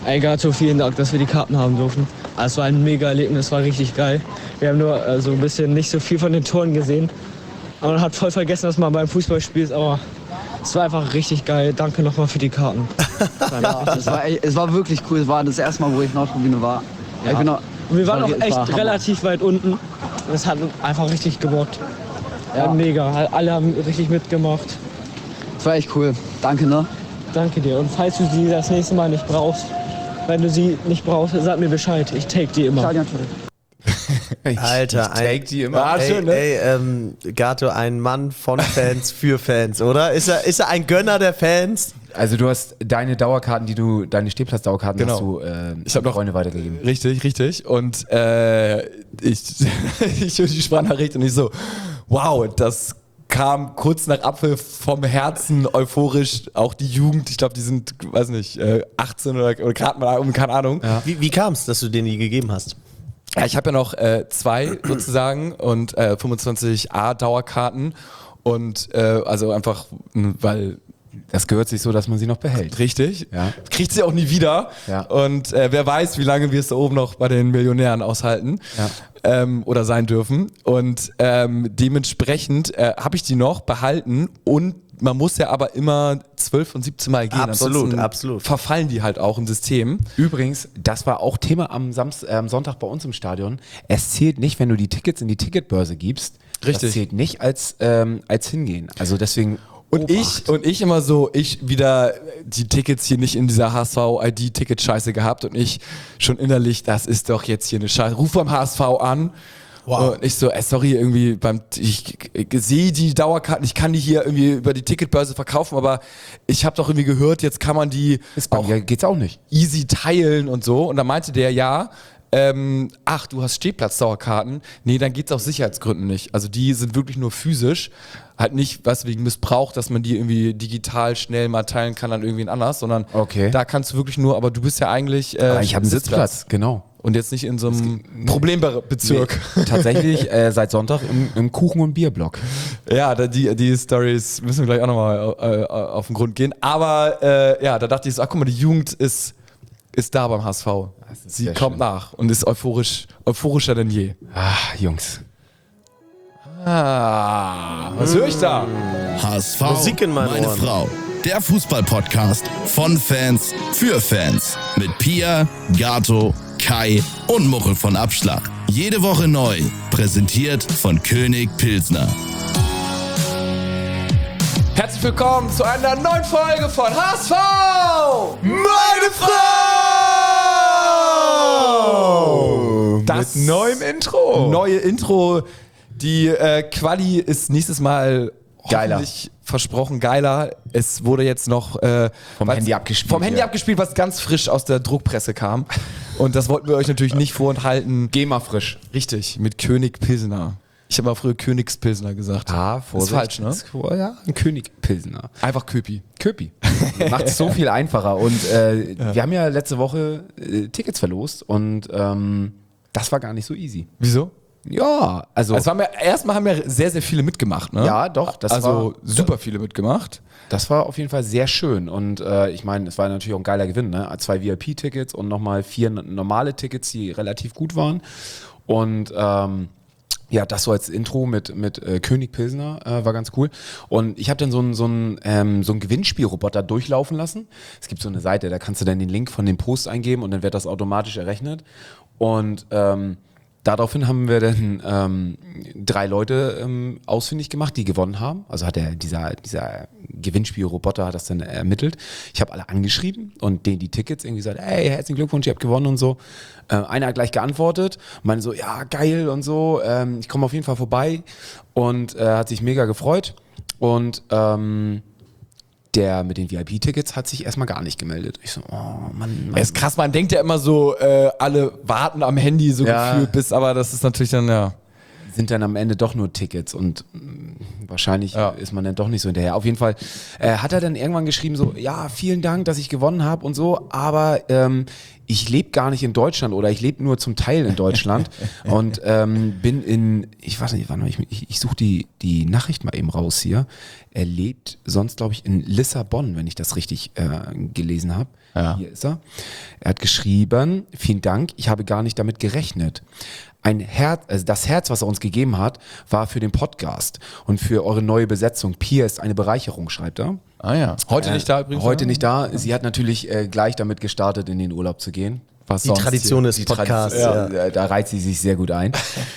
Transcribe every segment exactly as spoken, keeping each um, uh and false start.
Ey, Gato, vielen Dank, dass wir die Karten haben durften. Es war ein mega Erlebnis, war richtig geil. Wir haben nur äh, so ein bisschen nicht so viel von den Toren gesehen. Und man hat voll vergessen, dass man beim Fußballspiel ist, aber es war einfach richtig geil. Danke nochmal für die Karten. Ja, es, war, es war wirklich cool. Es war das erste Mal, wo ich in Nordtribüne war. Ja. Ich bin auch, Und wir waren war, auch echt relativ weit unten. Das hat einfach richtig gebockt. Ja, ja, mega. Alle haben richtig mitgemacht. Das war echt cool. Danke, ne? Danke dir. Und falls du die das nächste Mal nicht brauchst, wenn du sie nicht brauchst, sag mir Bescheid. Ich take die immer. Alter, ich take die immer. Ah, schön, ne? Ey, ähm, Gato, ein Mann von Fans für Fans, oder? Ist er, ist er ein Gönner der Fans? Also du hast deine Dauerkarten, die du, deine Stehplatz-Dauerkarten genau. hast du äh, ich habe noch Freunde weitergegeben. Richtig, richtig. Und äh, ich, ich höre die Sprachnachricht und ich so, wow, das kam kurz nach Abpfiff vom Herzen euphorisch. Auch die Jugend, ich glaube, die sind, weiß nicht, achtzehn oder, oder gerade mal um, keine Ahnung. Ja. Wie, wie kam es, dass du denen die gegeben hast? Ja, ich habe ja noch äh, zwei sozusagen und äh, fünfundzwanzig A Dauerkarten und äh, also einfach, weil das gehört sich so, dass man sie noch behält. Richtig. Ja. Kriegt sie auch nie wieder. Ja. Und äh, wer weiß, wie lange wir es da oben noch bei den Millionären aushalten ja. ähm, oder sein dürfen. Und ähm, dementsprechend äh, habe ich die noch behalten und man muss ja aber immer zwölf und siebzehn Mal gehen. Absolut, Ansonsten absolut. verfallen die halt auch im System. Übrigens, das war auch Thema am, Samst- äh, am Sonntag bei uns im Stadion. Es zählt nicht, wenn du die Tickets in die Ticketbörse gibst. Richtig. Das zählt nicht als, ähm, als Hingehen. Also deswegen... Und ich, und ich immer so, ich wieder die Tickets hier nicht in dieser H S V-I D-Ticket-Scheiße gehabt und ich schon innerlich, das ist doch jetzt hier eine Scheiße. Ruf beim H S V an. Wow. Und ich so, ey, sorry, irgendwie beim, ich, ich, ich sehe die Dauerkarten, ich kann die hier irgendwie über die Ticketbörse verkaufen, aber ich habe doch irgendwie gehört, jetzt kann man die ist bei auch, mir geht's auch nicht easy teilen und so. Und da meinte der, ja, ähm, ach, du hast Stehplatz-Dauerkarten. Nee, dann geht's aus Sicherheitsgründen nicht. Also die sind wirklich nur physisch. Halt nicht, was wegen Missbrauch, dass man die irgendwie digital schnell mal teilen kann an irgendwen anders, sondern okay. Da kannst du wirklich nur, aber du bist ja eigentlich äh, aber ich habe einen Sitzplatz, Sitzplatz, genau. Und jetzt nicht in so einem Problembezirk. Nee, tatsächlich äh, seit Sonntag im, im Kuchen- und Bierblock. Ja, da, die, die Storys müssen wir gleich auch nochmal äh, auf den Grund gehen. Aber äh, ja, da dachte ich so, ach guck mal, die Jugend ist, ist da beim H S V. Sie kommt schön. nach und ist euphorisch, euphorischer denn je. Ah, Jungs. Ah, was höre ich da? H S V, Musik in meinen meine Ohren. Frau. Der Fußball-Podcast von Fans für Fans. Mit Pia, Gato, Kai und Muchel von Abschlag. Jede Woche neu. Präsentiert von König Pilsner. Herzlich willkommen zu einer neuen Folge von H S V! Meine Frau! Das Mit neuem Intro. Neue Intro. Die äh, Quali ist nächstes Mal geiler. Hoffentlich versprochen geiler. Es wurde jetzt noch äh, vom Handy abgespielt. Vom Handy ja. abgespielt, was ganz frisch aus der Druckpresse kam. Und das wollten wir euch natürlich nicht vorenthalten. GEMA frisch. Richtig, mit König Pilsner. Ich habe mal früher Königspilsner gesagt. Ah, Vorsicht. Ist falsch, ne? Ist, ja, ein König Pilsner. Einfach Köpi. Köpi. Macht es so viel einfacher. Und äh, ja. wir haben ja letzte Woche äh, Tickets verlost und ähm, das war gar nicht so easy. Wieso? Ja, also. Es waren ja, erstmal haben ja sehr, sehr viele mitgemacht, ne? Ja, doch. Das also war, super viele mitgemacht. Das war auf jeden Fall sehr schön. Und äh, ich meine, es war natürlich auch ein geiler Gewinn, ne? Zwei V I P-Tickets und nochmal vier normale Tickets, die relativ gut waren. Und ähm, ja, das so als Intro mit, mit äh, König Pilsner äh, war ganz cool. Und ich habe dann so einen so ein, ähm, so ein Gewinnspielroboter durchlaufen lassen. Es gibt so eine Seite, da kannst du dann den Link von dem Post eingeben und dann wird das automatisch errechnet. Und ähm, daraufhin haben wir dann ähm, drei Leute ähm, ausfindig gemacht, die gewonnen haben. Also hat der, dieser, dieser Gewinnspielroboter hat das dann ermittelt. Ich habe alle angeschrieben und denen die Tickets irgendwie gesagt, hey, herzlichen Glückwunsch, ihr habt gewonnen und so. Äh, einer hat gleich geantwortet, meinte so, ja, geil und so, ähm, ich komme auf jeden Fall vorbei und äh, hat sich mega gefreut. Und ähm, der mit den V I P-Tickets hat sich erstmal gar nicht gemeldet. Ich so, oh Mann, Mann. Es ist krass, man denkt ja immer so, äh, alle warten am Handy so ja. gefühlt bis, aber das ist natürlich dann, ja. Sind dann am Ende doch nur Tickets und mh, wahrscheinlich ja. ist man dann doch nicht so hinterher. Auf jeden Fall äh, hat er dann irgendwann geschrieben so, ja, vielen Dank, dass ich gewonnen habe und so, aber ähm, ich lebe gar nicht in Deutschland oder ich lebe nur zum Teil in Deutschland und ähm, bin in, ich weiß nicht, warte mal, ich, ich, ich suche die, die Nachricht mal eben raus hier. Er lebt sonst, glaube ich, in Lissabon, wenn ich das richtig äh, gelesen habe. Ja. Hier ist er. Er hat geschrieben, vielen Dank, ich habe gar nicht damit gerechnet. Ein Herz, also das Herz, was er uns gegeben hat, war für den Podcast und für eure neue Besetzung. Pia ist eine Bereicherung, schreibt er. Ah ja. Heute nicht da übrigens? Heute nicht da. Sie hat natürlich äh, gleich damit gestartet, in den Urlaub zu gehen. Was Die sonst Tradition hier? des Die Podcasts, Tradition, ja. äh, Da reiht sie sich sehr gut ein.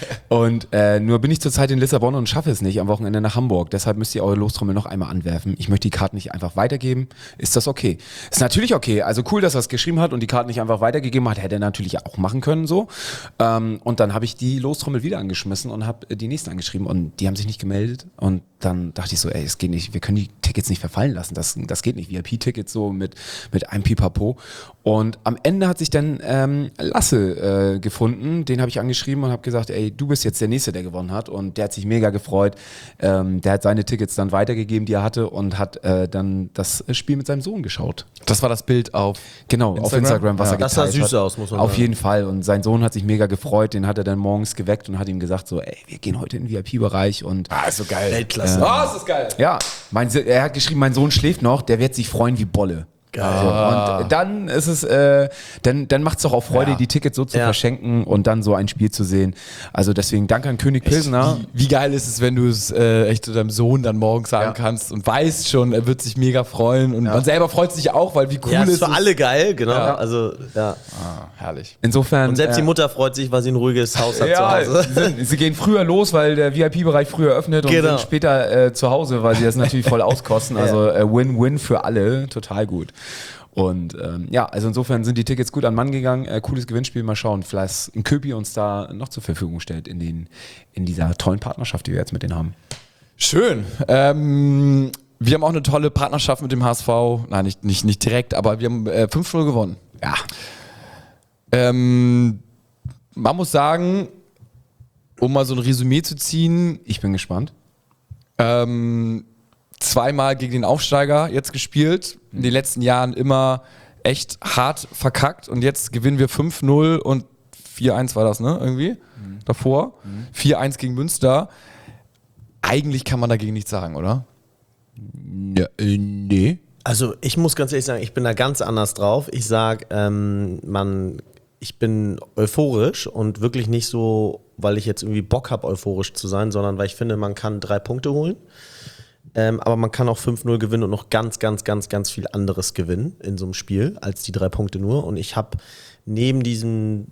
Und äh, nur bin ich zurzeit in Lissabon und schaffe es nicht am Wochenende nach Hamburg. Deshalb müsst ihr eure Lostrommel noch einmal anwerfen. Ich möchte die Karten nicht einfach weitergeben. Ist das okay? Ist natürlich okay. Also cool, dass er es geschrieben hat und die Karten nicht einfach weitergegeben hat. Hätte er natürlich auch machen können so. Ähm, und dann habe ich die Lostrommel wieder angeschmissen und habe die nächsten angeschrieben und die haben sich nicht gemeldet. Und dann dachte ich so, ey, es geht nicht. Wir können die Tickets nicht verfallen lassen. Das, das geht nicht. V I P-Tickets so mit, mit einem Pipapo. Und am Ende hat sich dann ähm, Lasse äh, gefunden, den habe ich angeschrieben und habe gesagt, ey, du bist jetzt der Nächste, der gewonnen hat und der hat sich mega gefreut. Ähm, der hat seine Tickets dann weitergegeben, die er hatte und hat äh, dann das Spiel mit seinem Sohn geschaut. Das war das Bild auf Genau, Instagram? auf Instagram, was Ja. er Das geteilt sah süß hat. aus, muss man Auf sagen. jeden Fall und sein Sohn hat sich mega gefreut, den hat er dann morgens geweckt und hat ihm gesagt so, ey, wir gehen heute in den V I P-Bereich und Ah, ist so geil. Weltklasse. Ah, ist das geil. ja, mein, Se- er hat geschrieben, mein Sohn schläft noch, der wird sich freuen wie Bolle. So, und dann ist es, äh, dann, dann macht es doch auch Freude, Ja. die Tickets so zu Ja. verschenken und dann so ein Spiel zu sehen. Also deswegen danke an König Pilsner. Wie, wie geil ist es, wenn du es äh, echt zu deinem Sohn dann morgens sagen Ja. kannst und weißt schon, er wird sich mega freuen und man selber freut sich auch, weil wie cool Ja, ist ist für es. alle geil, genau. Ja. Also, ja. Ah, herrlich. Insofern. Und selbst äh, die Mutter freut sich, weil sie ein ruhiges Haus hat ja, zu Hause. sie, sind, sie gehen früher los, weil der V I P-Bereich früher öffnet und Genau. sind später äh, zu Hause, weil sie das natürlich voll auskosten. Also äh, Win-Win für alle, total gut. Und ähm, ja, also insofern sind die Tickets gut an Mann gegangen. Äh, cooles Gewinnspiel, mal schauen, vielleicht ein Köpi uns da noch zur Verfügung stellt in, den, in dieser tollen Partnerschaft, die wir jetzt mit denen haben. Schön. Ähm, wir haben auch eine tolle Partnerschaft mit dem H S V. Nein, nicht, nicht, nicht direkt, aber wir haben äh, fünf null gewonnen. Ja. Ähm, man muss sagen, um mal so ein Resümee zu ziehen, Ich bin gespannt. ähm, zweimal gegen den Aufsteiger jetzt gespielt. In den letzten Jahren immer echt hart verkackt und jetzt gewinnen wir fünf null und vier eins war das, ne? Irgendwie Mhm. davor. vier eins gegen Münster. Eigentlich kann man dagegen nichts sagen, oder? Ja, äh, nee. Also ich muss ganz ehrlich sagen, ich bin da ganz anders drauf. Ich sag, ähm, man, ich bin euphorisch und wirklich nicht so, weil ich jetzt irgendwie Bock habe, euphorisch zu sein, sondern weil ich finde, man kann drei Punkte holen. Ähm, aber man kann auch fünf null gewinnen und noch ganz, ganz, ganz, ganz viel anderes gewinnen in so einem Spiel als die drei Punkte nur. Und ich habe neben diesen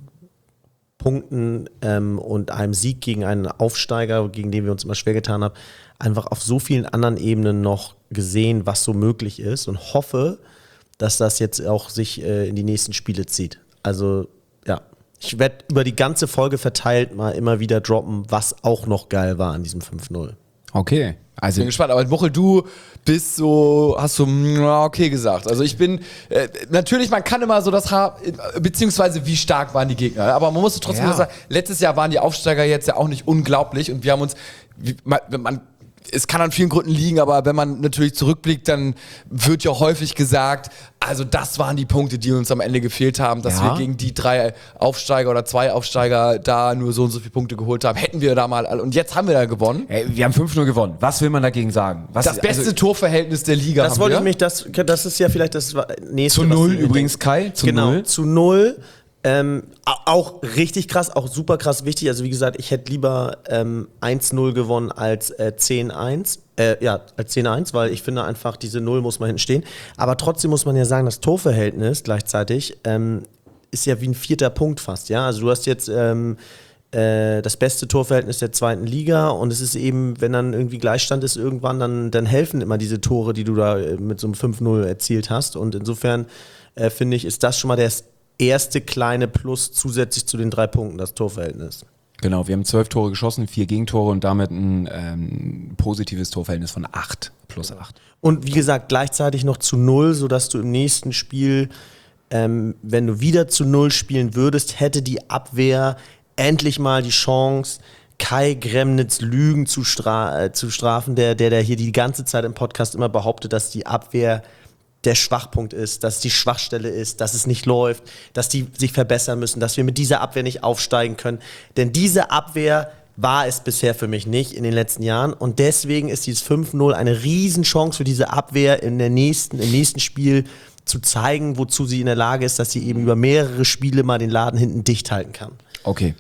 Punkten ähm, und einem Sieg gegen einen Aufsteiger, gegen den wir uns immer schwer getan haben, einfach auf so vielen anderen Ebenen noch gesehen, was so möglich ist und hoffe, dass das jetzt auch sich äh, in die nächsten Spiele zieht. Also ja, ich werde über die ganze Folge verteilt mal immer wieder droppen, was auch noch geil war an diesem fünf null. Okay. Also Bin gespannt, aber Muchel, du bist so, hast so, ja, okay gesagt. Also ich bin, äh, natürlich, man kann immer so das haben, beziehungsweise wie stark waren die Gegner. Aber man muss trotzdem Ja. sagen, letztes Jahr waren die Aufsteiger jetzt ja auch nicht unglaublich und wir haben uns, wie, man, man es kann an vielen Gründen liegen, aber wenn man natürlich zurückblickt, dann wird ja häufig gesagt, also das waren die Punkte, die uns am Ende gefehlt haben, dass Ja. wir gegen die drei Aufsteiger oder zwei Aufsteiger da nur so und so viele Punkte geholt haben. Hätten wir da mal, und jetzt haben wir da gewonnen. ey, wir haben fünf null gewonnen. Was will man dagegen sagen? Was, Das beste also, Torverhältnis der Liga Das haben wollte wir. ich mich, das, das ist ja vielleicht das nächste. zu was null ich mir übrigens, denke. Kai. Zu genau, null. zu null. Ähm, au- auch richtig krass, auch super krass wichtig. Also wie gesagt, ich hätte lieber ähm, eins null gewonnen als äh, zehn eins. Äh, ja, als zehn eins, weil ich finde einfach, diese null muss man hinten stehen. Aber trotzdem muss man ja sagen, das Torverhältnis gleichzeitig ähm, ist ja wie ein vierter Punkt fast. Ja, also du hast jetzt ähm, äh, das beste Torverhältnis der zweiten Liga und es ist eben, wenn dann irgendwie Gleichstand ist irgendwann, dann, dann helfen immer diese Tore, die du da äh, mit so einem fünf null erzielt hast. Und insofern äh, finde ich, ist das schon mal der erste kleine Plus zusätzlich zu den drei Punkten, das Torverhältnis. Genau, wir haben zwölf Tore geschossen, vier Gegentore und damit ein ähm, positives Torverhältnis von acht plus acht. Und wie gesagt, gleichzeitig noch zu null, sodass du im nächsten Spiel, ähm, wenn du wieder zu null spielen würdest, hätte die Abwehr endlich mal die Chance, Kai Gremnitz Lügen zu, stra- äh, zu strafen, der, der, der hier die ganze Zeit im Podcast immer behauptet, dass die Abwehr der Schwachpunkt ist, dass es die Schwachstelle ist, dass es nicht läuft, dass die sich verbessern müssen, dass wir mit dieser Abwehr nicht aufsteigen können. Denn diese Abwehr war es bisher für mich nicht in den letzten Jahren. Und deswegen ist dieses fünf null eine Riesenchance für diese Abwehr in der nächsten, im nächsten Spiel zu zeigen, wozu sie in der Lage ist, dass sie eben über mehrere Spiele mal den Laden hinten dicht halten kann. Okay.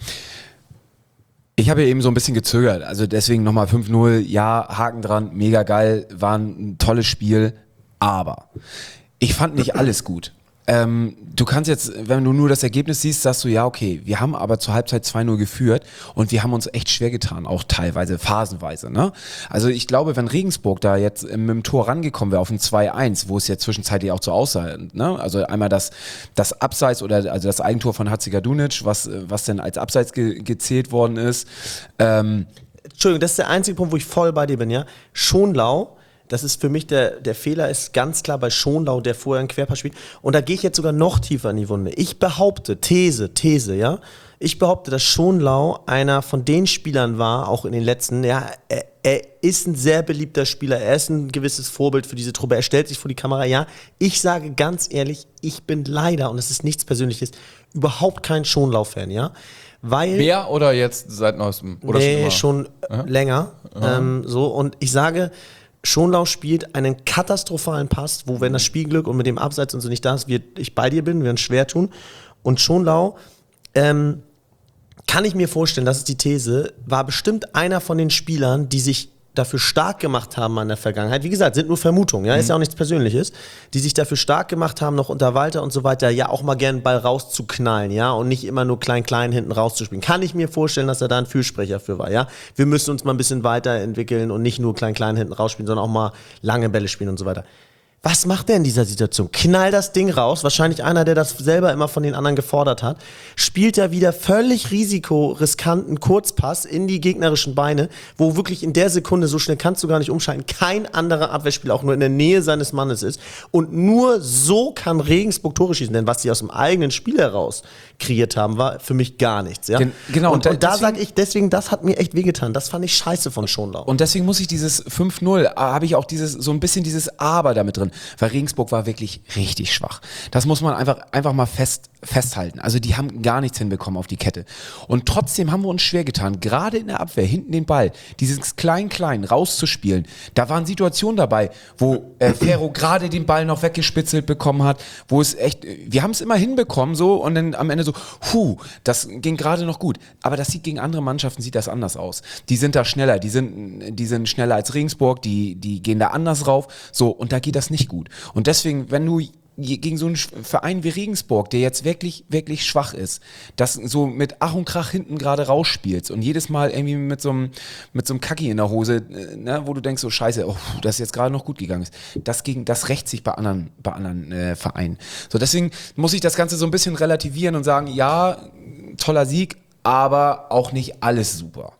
Ich habe ja eben so ein bisschen gezögert. Also deswegen nochmal fünf null. Ja, Haken dran, mega geil, war ein tolles Spiel. Aber ich fand nicht alles gut. Ähm, du kannst jetzt, wenn du nur das Ergebnis siehst, sagst du, ja okay, wir haben aber zur Halbzeit zwei null geführt und wir haben uns echt schwer getan, auch teilweise, phasenweise. Ne? Also ich glaube, wenn Regensburg da jetzt mit dem Tor rangekommen wäre auf ein zwei eins, wo es ja zwischenzeitlich auch so aussah, ne? Also einmal das, das Abseits oder also das Eigentor von Hatzikadunic, was, was denn als Abseits ge- gezählt worden ist. Ähm, Entschuldigung, das ist der einzige Punkt, wo ich voll bei dir bin, ja. Schonlau, das ist für mich der, der Fehler, ist ganz klar bei Schonlau, der vorher einen Querpass spielt. Und da gehe ich jetzt sogar noch tiefer in die Wunde. Ich behaupte, These, These, ja. Ich behaupte, dass Schonlau einer von den Spielern war, auch in den letzten, ja, er, er ist ein sehr beliebter Spieler, er ist ein gewisses Vorbild für diese Truppe, er stellt sich vor die Kamera, ja. Ich sage ganz ehrlich, ich bin leider, und es ist nichts Persönliches, überhaupt kein Schonlau-Fan, ja. Weil, Wer oder jetzt seit neuestem? Oder nee, schon, schon Aha. länger. Aha. Ähm, so, und ich sage, Schonlau spielt einen katastrophalen Pass, wo, wenn das Spielglück und mit dem Abseits und so nicht da ist, wir, ich bei dir bin, wir uns schwer tun. Und Schonlau, ähm, kann ich mir vorstellen, das ist die These, war bestimmt einer von den Spielern, die sich dafür stark gemacht haben an der Vergangenheit. Wie gesagt, sind nur Vermutungen, ja, ist ja auch nichts Persönliches, die sich dafür stark gemacht haben, noch unter Walter und so weiter, ja auch mal gerne einen Ball rauszuknallen, ja, und nicht immer nur klein-klein hinten rauszuspielen. Kann ich mir vorstellen, dass er da ein Fürsprecher für war, ja. Wir müssen uns mal ein bisschen weiterentwickeln und nicht nur klein-klein hinten rausspielen, sondern auch mal lange Bälle spielen und so weiter. Was macht er in dieser Situation? Knall das Ding raus, wahrscheinlich einer, der das selber immer von den anderen gefordert hat, spielt er wieder völlig risikoriskanten Kurzpass in die gegnerischen Beine, wo wirklich in der Sekunde, so schnell kannst du gar nicht umschalten, kein anderer Abwehrspieler auch nur in der Nähe seines Mannes ist. Und nur so kann Regensburg Tore schießen, denn was sie aus dem eigenen Spiel heraus kreiert haben, war für mich gar nichts. Ja? Gen- genau. Und, Und und da deswegen- sage ich, deswegen, das hat mir echt wehgetan. Das fand ich scheiße von Schonlau. Und deswegen muss ich dieses fünf null, äh, habe ich auch dieses so ein bisschen dieses Aber damit drin, weil Regensburg war wirklich richtig schwach. Das muss man einfach, einfach mal fest, festhalten. Also die haben gar nichts hinbekommen auf die Kette. Und trotzdem haben wir uns schwer getan, gerade in der Abwehr, hinten den Ball, dieses Klein-Klein rauszuspielen. Da waren Situationen dabei, wo äh, Ferro gerade den Ball noch weggespitzelt bekommen hat, wo es echt, wir haben es immer hinbekommen so und dann am Ende so, puh, das ging gerade noch gut. Aber das sieht gegen andere Mannschaften, sieht das anders aus. Die sind da schneller, die sind, die sind schneller als Regensburg, die, die gehen da anders rauf. So, und da geht das nicht gut. Und deswegen, wenn du gegen so einen Verein wie Regensburg, der jetzt wirklich, wirklich schwach ist, das so mit Ach und Krach hinten gerade rausspielst und jedes Mal irgendwie mit so einem, mit so einem Kacki in der Hose, ne, wo du denkst, so scheiße, oh, das ist jetzt gerade noch gut gegangen ist. Das gegen, das rächt sich bei anderen, bei anderen äh, Vereinen. So, deswegen muss ich das Ganze so ein bisschen relativieren und sagen, ja, toller Sieg, aber auch nicht alles super.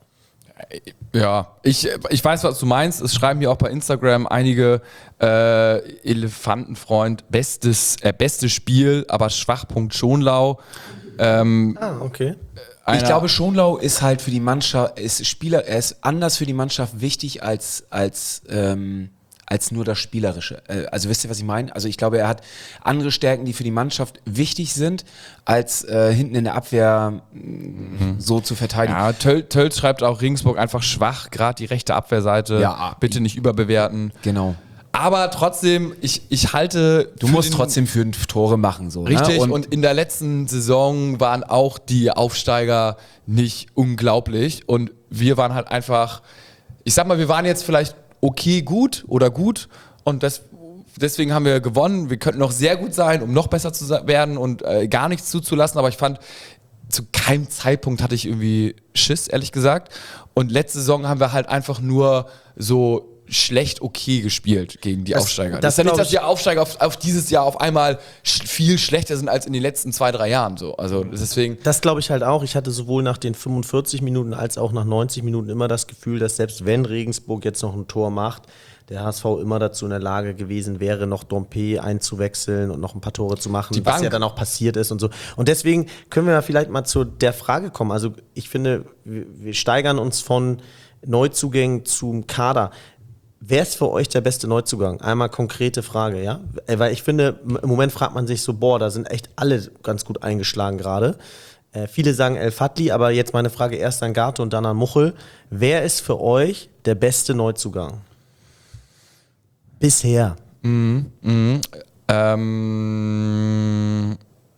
Ja, ich, ich weiß, was du meinst. Es schreiben hier auch bei Instagram einige äh, Elefantenfreund, bestes, äh, bestes Spiel, aber Schwachpunkt Schonlau. Ähm, ah, okay. einer, Ich glaube, Schonlau ist halt für die Mannschaft, ist Spieler, er ist anders für die Mannschaft wichtig als, als, ähm, als nur das Spielerische. Äh, also wisst ihr, was ich meine? Also ich glaube, er hat andere Stärken, die für die Mannschaft wichtig sind, als äh, hinten in der Abwehr mhm. so zu verteidigen. Ja, Töll, Töll schreibt auch Regensburg einfach schwach, gerade die rechte Abwehrseite. Ja. Bitte nicht überbewerten. Genau. Aber trotzdem, ich, ich halte... Du musst trotzdem für Tore machen. So, Richtig, ne? und, und und in der letzten Saison waren auch die Aufsteiger nicht unglaublich. Und wir waren halt einfach, ich sag mal, wir waren jetzt vielleicht okay gut oder gut. Und das, deswegen haben wir gewonnen. Wir könnten noch sehr gut sein, um noch besser zu werden und äh, gar nichts zuzulassen. Aber ich fand, zu keinem Zeitpunkt hatte ich irgendwie Schiss, ehrlich gesagt. Und letzte Saison haben wir halt einfach nur so schlecht okay gespielt gegen die Das- Aufsteiger. das Das ist ja nicht, glaub dass ich- die Aufsteiger auf, auf dieses Jahr auf einmal sch- viel schlechter sind als in den letzten zwei, drei Jahren. So. Also deswegen. Das glaube ich halt auch. Ich hatte sowohl nach den fünfundvierzig Minuten als auch nach neunzig Minuten immer das Gefühl, dass selbst wenn Regensburg jetzt noch ein Tor macht, der H S V immer dazu in der Lage gewesen wäre, noch Dompe einzuwechseln und noch ein paar Tore zu machen, Die was Bank. ja dann auch passiert ist und so. Und deswegen können wir ja vielleicht mal zu der Frage kommen. Also ich finde, wir wir steigern uns von Neuzugängen zum Kader. wer ist für euch der beste Neuzugang? Einmal konkrete Frage, ja? Weil ich finde, im Moment fragt man sich so, boah, da sind echt alle ganz gut eingeschlagen gerade. Äh, viele sagen El Fadli, aber jetzt meine Frage erst an Gato und dann an Muchel. Wer ist für euch der beste Neuzugang? Bisher. Mhm. Mhm. Ähm,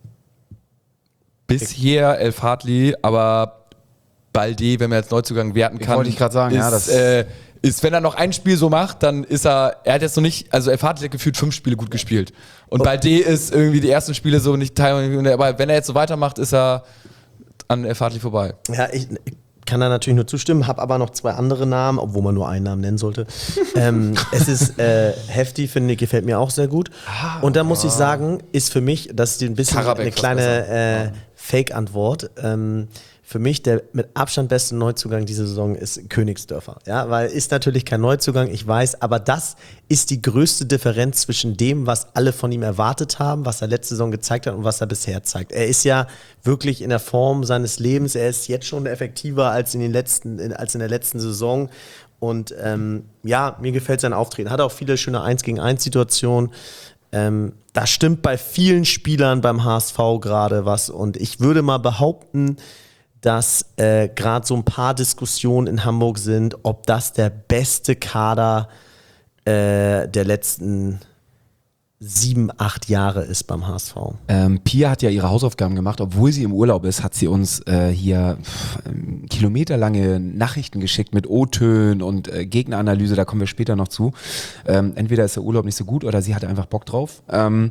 bisher El Fadli, aber Balde, wenn man jetzt Neuzugang werten kann, wollte ich gerade sagen, ist, ja, das- äh, ist, wenn er noch ein Spiel so macht, dann ist er, er hat jetzt noch nicht, also El Fadli hat gefühlt fünf Spiele gut gespielt. Und Balde ist irgendwie die ersten Spiele so nicht teil, aber wenn er jetzt so weitermacht, ist er an El Fadli vorbei. Ja, ich kann da natürlich nur zustimmen, habe aber noch zwei andere Namen, obwohl man nur einen Namen nennen sollte. ähm, es ist äh, Hefti, finde ich, gefällt mir auch sehr gut. Und da muss ich sagen, ist für mich, das ist ein bisschen Karabek eine was kleine äh, Fake-Antwort. Ähm, für mich der mit Abstand beste Neuzugang diese Saison ist Königsdörfer. Ja, weil ist natürlich kein Neuzugang, ich weiß, aber das ist die größte Differenz zwischen dem, was alle von ihm erwartet haben, was er letzte Saison gezeigt hat und was er bisher zeigt. Er ist ja wirklich in der Form seines Lebens, er ist jetzt schon effektiver als in, den letzten, in, als in der letzten Saison. Und ähm, ja, mir gefällt sein Auftreten. Hat auch viele schöne eins gegen eins Situationen. Ähm, da stimmt bei vielen Spielern beim H S V gerade was. Und ich würde mal behaupten, dass äh, gerade so ein paar Diskussionen in Hamburg sind, ob das der beste Kader äh, der letzten sieben, acht Jahre ist beim H S V. Ähm, Pia hat ja ihre Hausaufgaben gemacht, obwohl sie im Urlaub ist, hat sie uns äh, hier pff, ähm, kilometerlange Nachrichten geschickt mit O-Tönen und äh, Gegneranalyse, da kommen wir später noch zu. Ähm, entweder ist der Urlaub nicht so gut oder sie hatte einfach Bock drauf. Ähm,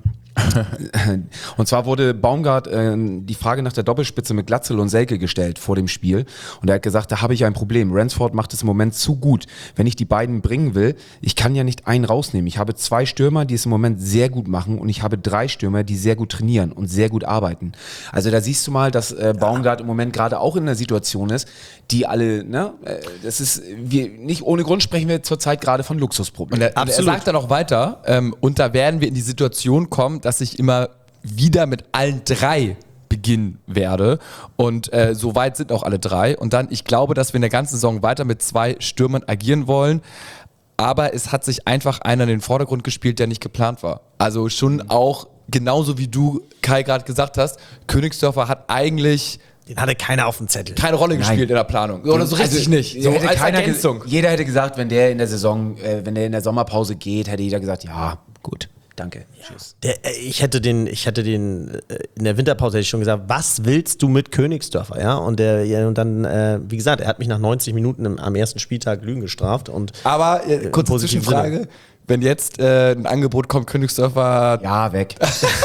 und zwar wurde Baumgart äh, die Frage nach der Doppelspitze mit Glatzel und Selke gestellt vor dem Spiel und er hat gesagt, da habe ich ein Problem. Ransford macht es im Moment zu gut. Wenn ich die beiden bringen will, ich kann ja nicht einen rausnehmen. Ich habe zwei Stürmer, die es im Moment sehr gut machen und ich habe drei Stürmer, die sehr gut trainieren und sehr gut arbeiten. Also da siehst du mal, dass äh, Baumgart im Moment gerade auch in einer Situation ist, die alle, ne, äh, das ist, wir, nicht ohne Grund sprechen wir zurzeit gerade von Luxusproblemen. Und er, und er sagt dann auch weiter, ähm, und da werden wir in die Situation kommen, dass ich immer wieder mit allen drei beginnen werde. Und äh, so weit sind auch alle drei. Und dann, ich glaube, dass wir in der ganzen Saison weiter mit zwei Stürmern agieren wollen. Aber es hat sich einfach einer in den Vordergrund gespielt, der nicht geplant war. Also schon auch, genauso wie du, Kai, gerade gesagt hast, Königsdörfer hat eigentlich Den hatte keiner auf dem Zettel. keine Rolle gespielt in der Planung. Oder so richtig Also, nicht. So hätte als keiner ge- Ergänzung. Jeder hätte gesagt, wenn der in der Saison, äh, wenn der in der Sommerpause geht, hätte jeder gesagt, ja, gut, danke, tschüss. Der, äh, ich hätte den, ich hätte den äh, in der Winterpause hätte ich schon gesagt, was willst du mit Königsdörfer, ja? Und der, ja, und dann, äh, wie gesagt, er hat mich nach neunzig Minuten im, am ersten Spieltag Lügen gestraft und Aber äh, kurze positiven Zwischenfrage. Sinne. Wenn jetzt äh, ein Angebot kommt, Königsdörfer Ja, weg.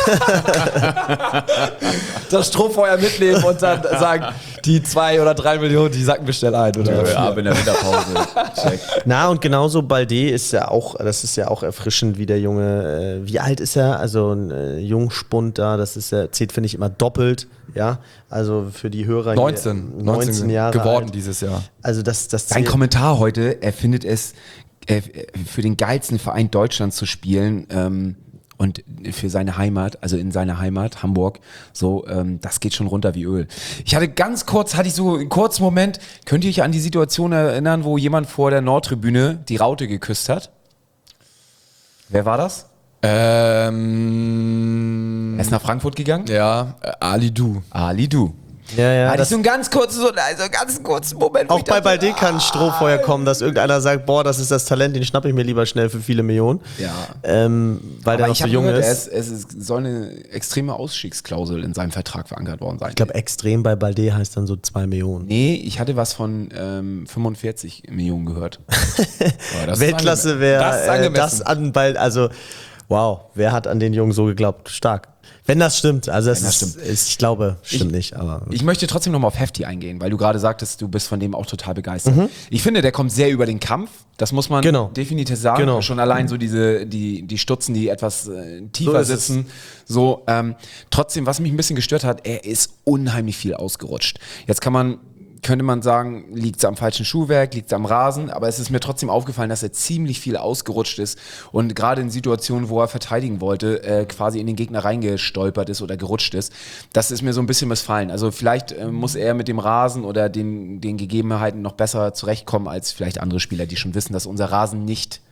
das Strohfeuer mitnehmen und dann sagen, die zwei oder drei Millionen, die sacken wir schnell ein. Oder Ja, ab in der Winterpause. Check. Na, und genauso Balde ist ja auch, das ist ja auch erfrischend, wie der Junge, äh, wie alt ist er? Also ein äh, Jungspund da, das ist ja, zählt, finde ich, immer doppelt, ja. Also für die Hörer hier, neunzehn, neunzehn Jahre geworden alt. dieses Jahr. Also das, das Sein zählt- Kommentar heute, er findet es äh, für den geilsten Verein Deutschlands zu spielen ähm, und für seine Heimat, also in seiner Heimat, Hamburg, so, ähm, das geht schon runter wie Öl. Ich hatte ganz kurz, hatte ich so einen kurzen Moment, könnt ihr euch an die Situation erinnern, wo jemand vor der Nordtribüne die Raute geküsst hat? Wer war das? Ähm, Er ist nach Frankfurt gegangen? ja, äh, Ali Du. Ali Du. Ja, ja, Hatte ich das, so einen ganz kurzen, so, also einen ganz kurzen Moment. wo auch ich bei dachte, Balde kann ein Strohfeuer kommen, dass irgendeiner sagt, boah, das ist das Talent, den schnappe ich mir lieber schnell für viele Millionen. Ja. Ähm, weil der Aber noch ich so habe jung gehört, ist. es, es ist, soll eine extreme Ausstiegsklausel in seinem Vertrag verankert worden sein. Ich glaube, extrem bei Balde heißt dann so zwei Millionen. nee, ich hatte was von ähm, fünfundvierzig Millionen gehört. Ja, das ist Weltklasse angeme- wäre das ist äh, angemessen. das an bald, also wow, wer hat an den Jungen so geglaubt? Stark. Wenn das stimmt, also es das ist, stimmt. ist, ich glaube, stimmt nicht, aber Ich möchte trotzdem nochmal auf Hefti eingehen, weil du gerade sagtest, du bist von dem auch total begeistert. Ich finde, der kommt sehr über den Kampf. Das muss man Genau. definitiv sagen. Genau. Schon allein so diese, die, die Stutzen, die etwas äh, So tiefer ist es. sitzen. So, ähm, trotzdem, was mich ein bisschen gestört hat, er ist unheimlich viel ausgerutscht. Jetzt kann man könnte man sagen, liegt es am falschen Schuhwerk, liegt es am Rasen, aber es ist mir trotzdem aufgefallen, dass er ziemlich viel ausgerutscht ist und gerade in Situationen, wo er verteidigen wollte, äh, quasi in den Gegner reingestolpert ist oder gerutscht ist. Das ist mir so ein bisschen missfallen. Also vielleicht äh, muss er mit dem Rasen oder den, den Gegebenheiten noch besser zurechtkommen als vielleicht andere Spieler, die schon wissen, dass unser Rasen nicht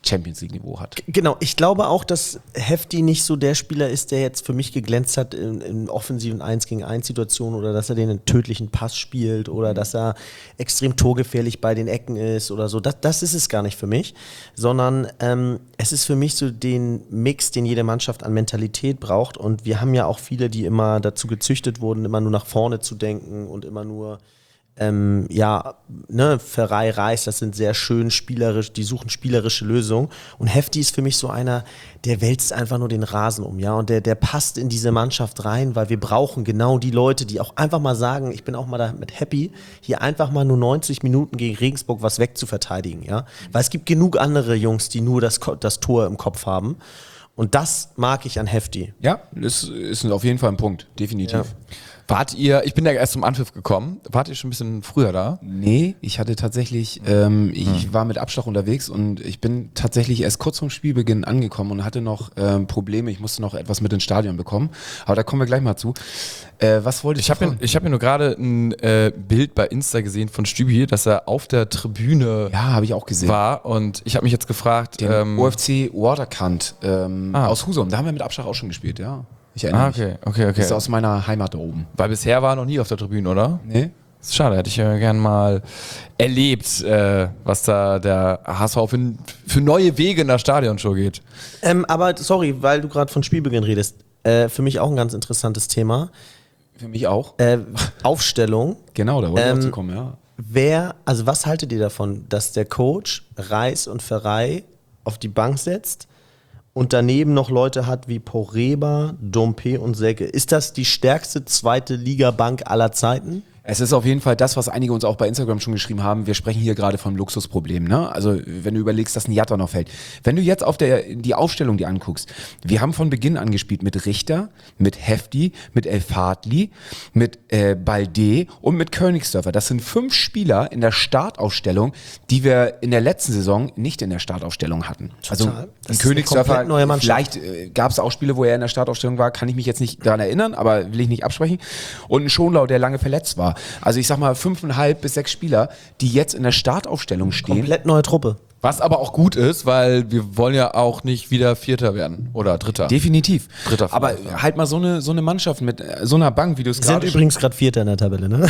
Champions-League-Niveau hat. Genau, ich glaube auch, dass Hefti nicht so der Spieler ist, der jetzt für mich geglänzt hat in, in offensiven eins gegen eins Situationen oder dass er den einen tödlichen Pass spielt oder dass er extrem torgefährlich bei den Ecken ist oder so. Das, das ist es gar nicht für mich, sondern ähm, es ist für mich so den Mix, den jede Mannschaft an Mentalität braucht, und wir haben ja auch viele, die immer dazu gezüchtet wurden, immer nur nach vorne zu denken und immer nur Ähm, ja, ne, Ferrei, Reis, das sind sehr schön spielerisch, die suchen spielerische Lösungen, und Hefti ist für mich so einer, der wälzt einfach nur den Rasen um, ja, und der, der passt in diese Mannschaft rein, weil wir brauchen genau die Leute, die auch einfach mal sagen, ich bin auch mal damit happy, hier einfach mal nur neunzig Minuten gegen Regensburg was wegzuverteidigen, ja, weil es gibt genug andere Jungs, die nur das, das Tor im Kopf haben, und das mag ich an Hefti. Ja, das ist auf jeden Fall ein Punkt, definitiv. Ja. Wart ihr, ich bin ja erst zum Anpfiff gekommen, wart ihr schon ein bisschen früher da? Nee, ich hatte tatsächlich, ähm, ich hm. war mit Abschlag unterwegs und ich bin tatsächlich erst kurz vorm Spielbeginn angekommen und hatte noch ähm, Probleme. Ich musste noch etwas mit ins Stadion bekommen, aber da kommen wir gleich mal zu. Äh, was wollte ich? Ich habe ich hab mir nur gerade ein äh, Bild bei Insta gesehen von Stübi, dass er auf der Tribüne ja, habe ich auch gesehen. war, und ich habe mich jetzt gefragt, Den ähm, O F C Waterkant ähm, ah. aus Husum, da haben wir mit Abschlag auch schon gespielt, ja. Ich erinnere Ah, mich. okay, okay, okay. Das ist aus meiner Heimat da oben. Weil bisher war er noch nie auf der Tribüne, oder? Nee. Das ist schade, hätte ich ja gern mal erlebt, äh, was da der H S V für, für neue Wege in der Stadionshow geht. Ähm, aber sorry, weil du gerade von Spielbeginn redest, äh, für mich auch ein ganz interessantes Thema. Für mich auch. Äh, Aufstellung. Genau, da wollte ich Ähm, auch zu kommen, ja. Wer, also was haltet ihr davon, dass der Coach Reis und Ferrei auf die Bank setzt und daneben noch Leute hat wie Poreba, Dompe und Selke? Ist das die stärkste zweite Liga-Bank aller Zeiten? Es ist auf jeden Fall das, was einige uns auch bei Instagram schon geschrieben haben. Wir sprechen hier gerade von Luxusproblemen, ne? Also, wenn du überlegst, dass ein Jatta noch fällt. Wenn du jetzt auf der, die Aufstellung dir anguckst, wir haben von Beginn an gespielt mit Richter, mit Hefti, mit El Fadli, mit äh, Balde und mit Königsdörfer. Das sind fünf Spieler in der Startaufstellung, die wir in der letzten Saison nicht in der Startaufstellung hatten. Also, Das ein ist eine Königsdörfer, komplett neue Mannschaft. vielleicht äh, gab es auch Spiele, wo er in der Startaufstellung war, kann ich mich jetzt nicht daran erinnern, aber will ich nicht absprechen. Und ein Schonlau, der lange verletzt war. Also ich sag mal fünfeinhalb bis sechs Spieler, die jetzt in der Startaufstellung stehen. Komplett neue Truppe. Was aber auch gut ist, weil wir wollen ja auch nicht wieder Vierter werden oder Dritter. Definitiv. Dritter aber vielleicht, ja. halt mal so eine, so eine Mannschaft mit so einer Bank, wie du es Wir sind gerade übrigens gerade Vierter in der Tabelle, ne?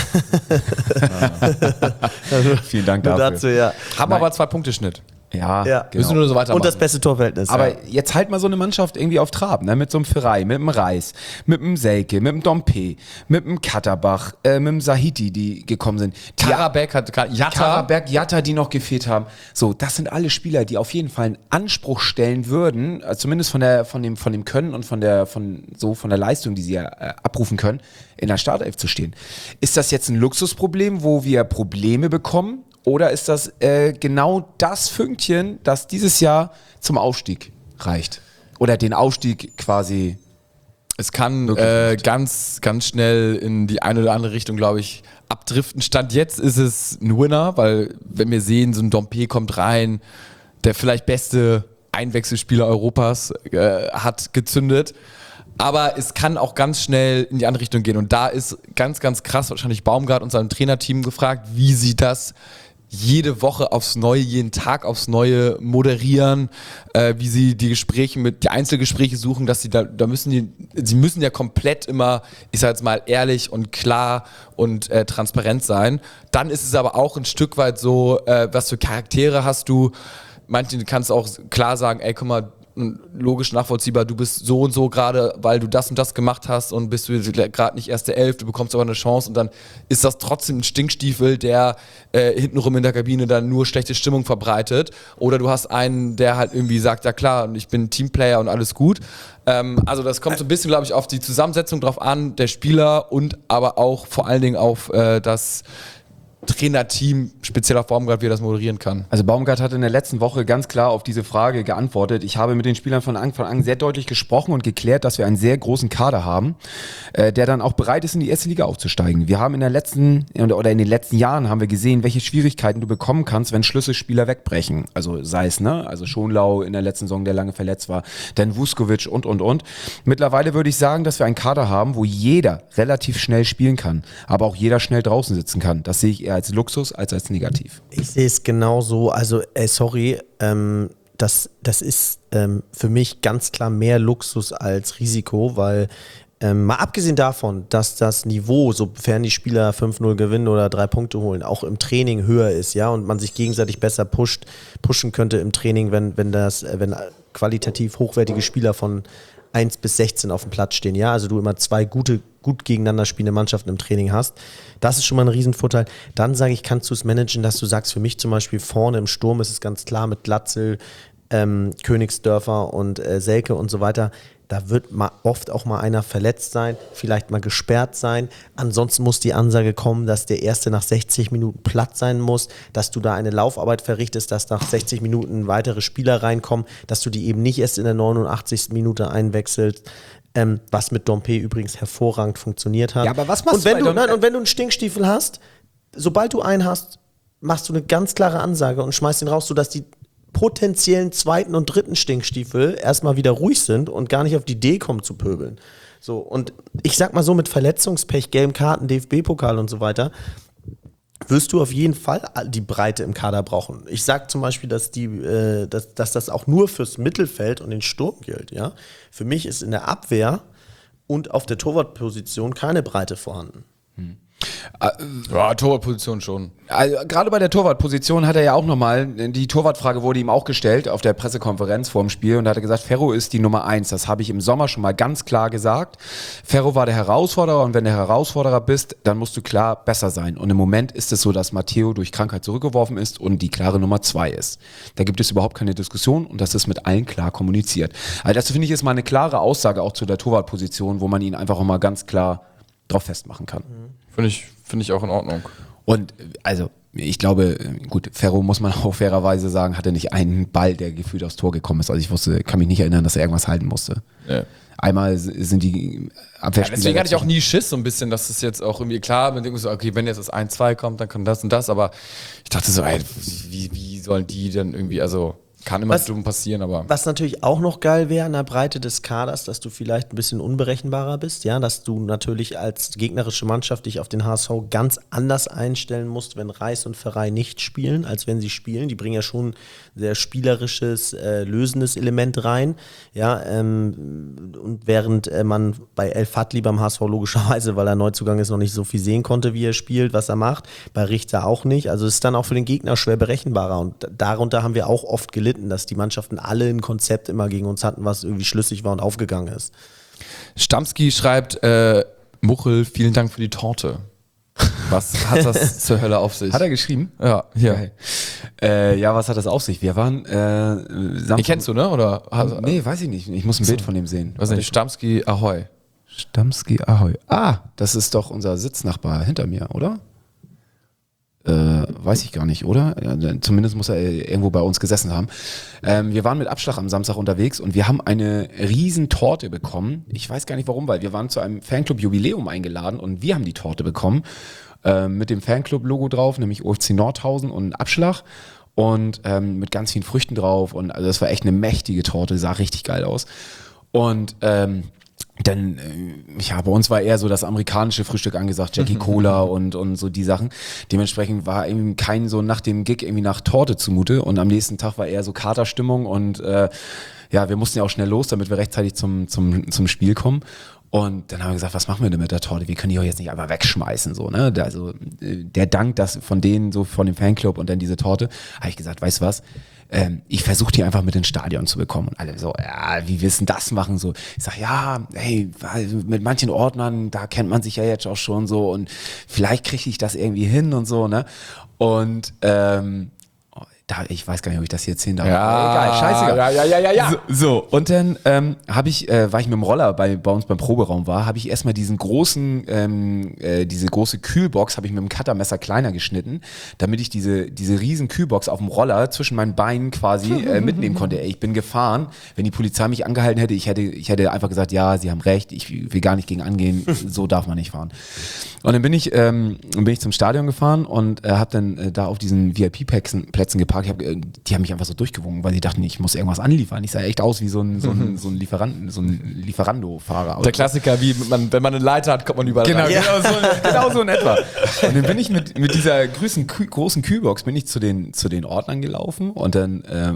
schon... Vielen Dank Nur dafür. dazu, ja. Haben aber zwei Punkte Schnitt. Ja, Ja. genau. Müssen nur so weitermachen. Und das beste Torverhältnis. Aber ja. jetzt halt mal so eine Mannschaft irgendwie auf Trab, ne? Mit so einem Ferrei, mit dem Reis, mit dem Selke, mit dem Dompe, mit dem Katterbach, äh, mit dem Sahiti, die gekommen sind. Die Karabek hat Jatta. Karabek, Jatta, die noch gefehlt haben. So, das sind alle Spieler, die auf jeden Fall einen Anspruch stellen würden, äh, zumindest von der, von dem, von dem Können und von der, von, so, von der Leistung, die sie ja, äh, abrufen können, in der Startelf zu stehen. Ist das jetzt ein Luxusproblem, wo wir Probleme bekommen? Oder ist das äh, genau das Fünkchen, das dieses Jahr zum Aufstieg reicht? Oder den Aufstieg quasi... Es kann äh, ganz, ganz schnell in die eine oder andere Richtung, glaube ich, abdriften. Stand jetzt ist es ein Winner, weil wenn wir sehen, so ein Dompe kommt rein, der vielleicht beste Einwechselspieler Europas äh, hat gezündet. Aber es kann auch ganz schnell in die andere Richtung gehen. Und da ist ganz, ganz krass wahrscheinlich Baumgart und sein Trainerteam gefragt, wie sie das jede Woche aufs Neue, jeden Tag aufs Neue moderieren, äh, wie sie die Gespräche mit, die Einzelgespräche suchen, dass sie da, da müssen die, sie müssen ja komplett immer, ich sag jetzt mal, ehrlich und klar und äh, transparent sein. Dann ist es aber auch ein Stück weit so, äh, was für Charaktere hast du. Manche kannst auch klar sagen, ey, guck mal, logisch nachvollziehbar, du bist so und so gerade, weil du das und das gemacht hast und bist du gerade nicht erste Elf, du bekommst aber eine Chance und dann ist das trotzdem ein Stinkstiefel, der äh, hintenrum in der Kabine dann nur schlechte Stimmung verbreitet, oder du hast einen, der halt irgendwie sagt, ja klar, ich bin Teamplayer und alles gut. Ähm, also das kommt so ein bisschen, glaube ich, auf die Zusammensetzung drauf an, der Spieler, und aber auch vor allen Dingen auf äh, das Trainerteam, speziell auf Baumgart, wie er das moderieren kann. Also Baumgart hat in der letzten Woche ganz klar auf diese Frage geantwortet. Ich habe mit den Spielern von Anfang an sehr deutlich gesprochen und geklärt, dass wir einen sehr großen Kader haben, äh, der dann auch bereit ist, in die erste Liga aufzusteigen. Wir haben in der letzten oder in den letzten Jahren haben wir gesehen, welche Schwierigkeiten du bekommen kannst, wenn Schlüsselspieler wegbrechen. Also sei es, ne, also Schonlau in der letzten Saison, der lange verletzt war, dann Vuskovic und und und. Mittlerweile würde ich sagen, dass wir einen Kader haben, wo jeder relativ schnell spielen kann, aber auch jeder schnell draußen sitzen kann. Das sehe ich eher als Luxus als als negativ. Ich sehe es genauso. Also, ey, sorry, ähm, das, das ist ähm, für mich ganz klar mehr Luxus als Risiko, weil ähm, mal abgesehen davon, dass das Niveau, sofern die Spieler fünf null gewinnen oder drei Punkte holen, auch im Training höher ist, ja, und man sich gegenseitig besser pusht, pushen könnte im Training, wenn, wenn das, wenn qualitativ hochwertige Spieler von eins bis sechzehn auf dem Platz stehen, ja, also du immer zwei gute, gut gegeneinander spielende Mannschaften im Training hast. Das ist schon mal ein Riesenvorteil. Dann sage ich, kannst du es managen, dass du sagst, für mich zum Beispiel vorne im Sturm ist es ganz klar mit Glatzel, ähm, Königsdörfer und äh, Selke und so weiter, da wird mal oft auch mal einer verletzt sein, vielleicht mal gesperrt sein. Ansonsten muss die Ansage kommen, dass der Erste nach sechzig Minuten platt sein muss, dass du da eine Laufarbeit verrichtest, dass nach sechzig Minuten weitere Spieler reinkommen, dass du die eben nicht erst in der neunundachtzigsten Minute einwechselst, ähm, was mit Dompe übrigens hervorragend funktioniert hat. Ja, aber was machst und wenn du du bei Dom- nein, und wenn du einen Stinkstiefel hast, sobald du einen hast, machst du eine ganz klare Ansage und schmeißt ihn raus, sodass die potenziellen zweiten und dritten Stinkstiefel erstmal wieder ruhig sind und gar nicht auf die Idee kommen zu pöbeln. So, und ich sag mal so, mit Verletzungspech, gelben Karten, D F B-Pokal und so weiter, wirst du auf jeden Fall die Breite im Kader brauchen. Ich sag zum Beispiel, dass, die, äh, dass, dass das auch nur fürs Mittelfeld und den Sturm gilt. Ja? Für mich ist in der Abwehr und auf der Torwartposition keine Breite vorhanden. Hm. Ja, Torwartposition schon. Also, gerade bei der Torwartposition hat er ja auch nochmal, die Torwartfrage wurde ihm auch gestellt auf der Pressekonferenz vor dem Spiel und da hat er gesagt, Ferro ist die Nummer eins. Das habe ich im Sommer schon mal ganz klar gesagt. Ferro war der Herausforderer und wenn du Herausforderer bist, dann musst du klar besser sein. Und im Moment ist es so, dass Matteo durch Krankheit zurückgeworfen ist und die klare Nummer zwei ist. Da gibt es überhaupt keine Diskussion und das ist mit allen klar kommuniziert. Also das finde ich ist mal eine klare Aussage auch zu der Torwartposition, wo man ihn einfach auch mal ganz klar drauf festmachen kann. Finde ich, finde ich auch in Ordnung. Und also, ich glaube, gut, Ferro muss man auch fairerweise sagen, hatte nicht einen Ball, der gefühlt aufs Tor gekommen ist. Also ich wusste, kann mich nicht erinnern, dass er irgendwas halten musste. Ja. Einmal sind die Abwehrspieler... Ja, deswegen hatte ich auch nie Schiss so ein bisschen, dass es jetzt auch irgendwie, klar, man denkt so, okay, wenn jetzt das eins zwei kommt, dann kommt das und das, aber ich dachte so, ey, wie, wie sollen die denn irgendwie, also... Kann immer Was- dumm passieren, aber... Was natürlich auch noch geil wäre an der Breite des Kaders, dass du vielleicht ein bisschen unberechenbarer bist, ja, dass du natürlich als gegnerische Mannschaft dich auf den H S V ganz anders einstellen musst, wenn Reis und Ferrei nicht spielen, als wenn sie spielen. Die bringen ja schon ein sehr spielerisches, äh, lösendes Element rein, ja, ähm, und während äh, man bei El Fadli beim H S V logischerweise, weil er Neuzugang ist, noch nicht so viel sehen konnte, wie er spielt, was er macht, bei Richter auch nicht, also es ist dann auch für den Gegner schwer berechenbarer und darunter haben wir auch oft gelitten, dass die Mannschaften alle ein Konzept immer gegen uns hatten, was irgendwie schlüssig war und aufgegangen ist. Stamski schreibt, äh, Muchel, vielen Dank für die Torte. Was hat das zur Hölle auf sich? Hat er geschrieben? Ja, hier. Geil. Äh, ja, was hat das auf sich? Wir waren... Äh, Samstag- Den kennst du, ne? Oder? Also, Nee, weiß ich nicht. Ich muss ein Bild von dem sehen. weiß nicht, Stamski, Ahoi. Stamski Ahoi. Ah, das ist doch unser Sitznachbar hinter mir, oder? Äh, weiß ich gar nicht, oder? Ja, zumindest muss er irgendwo bei uns gesessen haben. Ähm, wir waren mit Abschlag am Samstag unterwegs und wir haben eine riesen Torte bekommen. Ich weiß gar nicht warum, weil wir waren zu einem Fanclub-Jubiläum eingeladen und wir haben die Torte bekommen. Äh, mit dem Fanclub-Logo drauf, nämlich O F C Nordhausen und Abschlag. Und ähm, mit ganz vielen Früchten drauf. Und also das war echt eine mächtige Torte, sah richtig geil aus. Und ähm, dann, äh, ja, bei uns war eher so das amerikanische Frühstück angesagt, Jackie Cola und, und so die Sachen. Dementsprechend war irgendwie kein so nach dem Gig irgendwie nach Torte zumute und am nächsten Tag war eher so Katerstimmung und äh, ja, wir mussten ja auch schnell los, damit wir rechtzeitig zum, zum, zum Spiel kommen. Und dann haben wir gesagt, was machen wir denn mit der Torte? Wir können die auch jetzt nicht einfach wegschmeißen, so, ne? Also, äh, der Dank, dass von denen, so von dem Fanclub und dann diese Torte, habe ich gesagt, weißt du was? Ähm, ich versuche die einfach mit ins Stadion zu bekommen. Und alle so, ja, wie willst du das machen? So, ich sag, ja, hey, mit manchen Ordnern, da kennt man sich ja jetzt auch schon so und vielleicht kriege ich das irgendwie hin und so, ne? Und, ähm, da, ich weiß gar nicht, ob ich das hier erzählen darf. Ja, Egal, scheißegal. ja, ja, ja, ja, ja. So, so und dann ähm, habe ich, äh, weil ich mit dem Roller bei, bei uns beim Proberaum war, habe ich erstmal diesen großen, ähm, äh, diese große Kühlbox, habe ich mit dem Cuttermesser kleiner geschnitten, damit ich diese, diese riesen Kühlbox auf dem Roller zwischen meinen Beinen quasi äh, mitnehmen konnte. Ey, ich bin gefahren, wenn die Polizei mich angehalten hätte, ich hätte, ich hätte einfach gesagt, ja, sie haben recht, ich will gar nicht gegen angehen, so darf man nicht fahren. Und dann bin ich, ähm, bin ich zum Stadion gefahren und äh, habe dann äh, da auf diesen V I P-Plätzen Plätzen geparkt. Ich hab, äh, die haben mich einfach so durchgewunken, weil die dachten, ich muss irgendwas anliefern. Ich sah echt aus wie so ein, so ein, so ein Lieferanten, so ein Lieferando-Fahrer. Der Klassiker, wie man, wenn man eine Leiter hat, kommt man überall Genau, rein. genau, so, genau so in etwa. Und dann bin ich mit, mit dieser großen, großen Kühlbox bin ich zu den, zu den Ordnern gelaufen und dann ähm,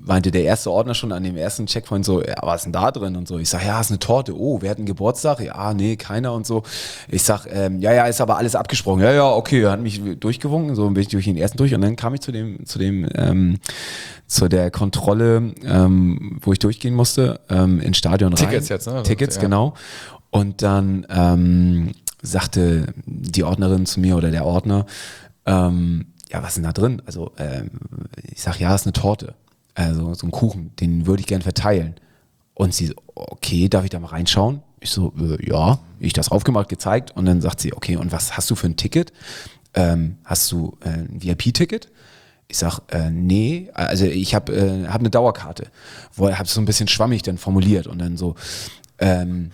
meinte der erste Ordner schon an dem ersten Checkpoint so, ja, was ist denn da drin und so. Ich sag, ja, ist eine Torte. Oh, wer hat einen Geburtstag? Ja, nee, keiner und so. Ich sag, ähm, ja, ja, ist aber alles abgesprochen. Ja, ja, okay, er hat mich durchgewunken, so bin ich durch den ersten durch und dann kam ich zu dem, zu dem, ähm, zu der Kontrolle, ähm, wo ich durchgehen musste, ähm, ins Stadion rein. Tickets jetzt, ne? Tickets, Ja. genau. Und dann ähm, sagte die Ordnerin zu mir oder der Ordner, ähm, ja, was ist denn da drin? Also ähm, ich sag, ja, ist eine Torte. Also so ein Kuchen, den würde ich gern verteilen. Und sie so, okay, darf ich da mal reinschauen? Ich so, äh, ja, ich das aufgemacht, gezeigt und dann sagt sie, okay, und was hast du für ein Ticket? Ähm, hast du äh, ein V I P-Ticket? Ich sag, äh, nee, also ich habe äh, hab eine Dauerkarte. Wo habe es so ein bisschen schwammig dann formuliert und dann so, ähm,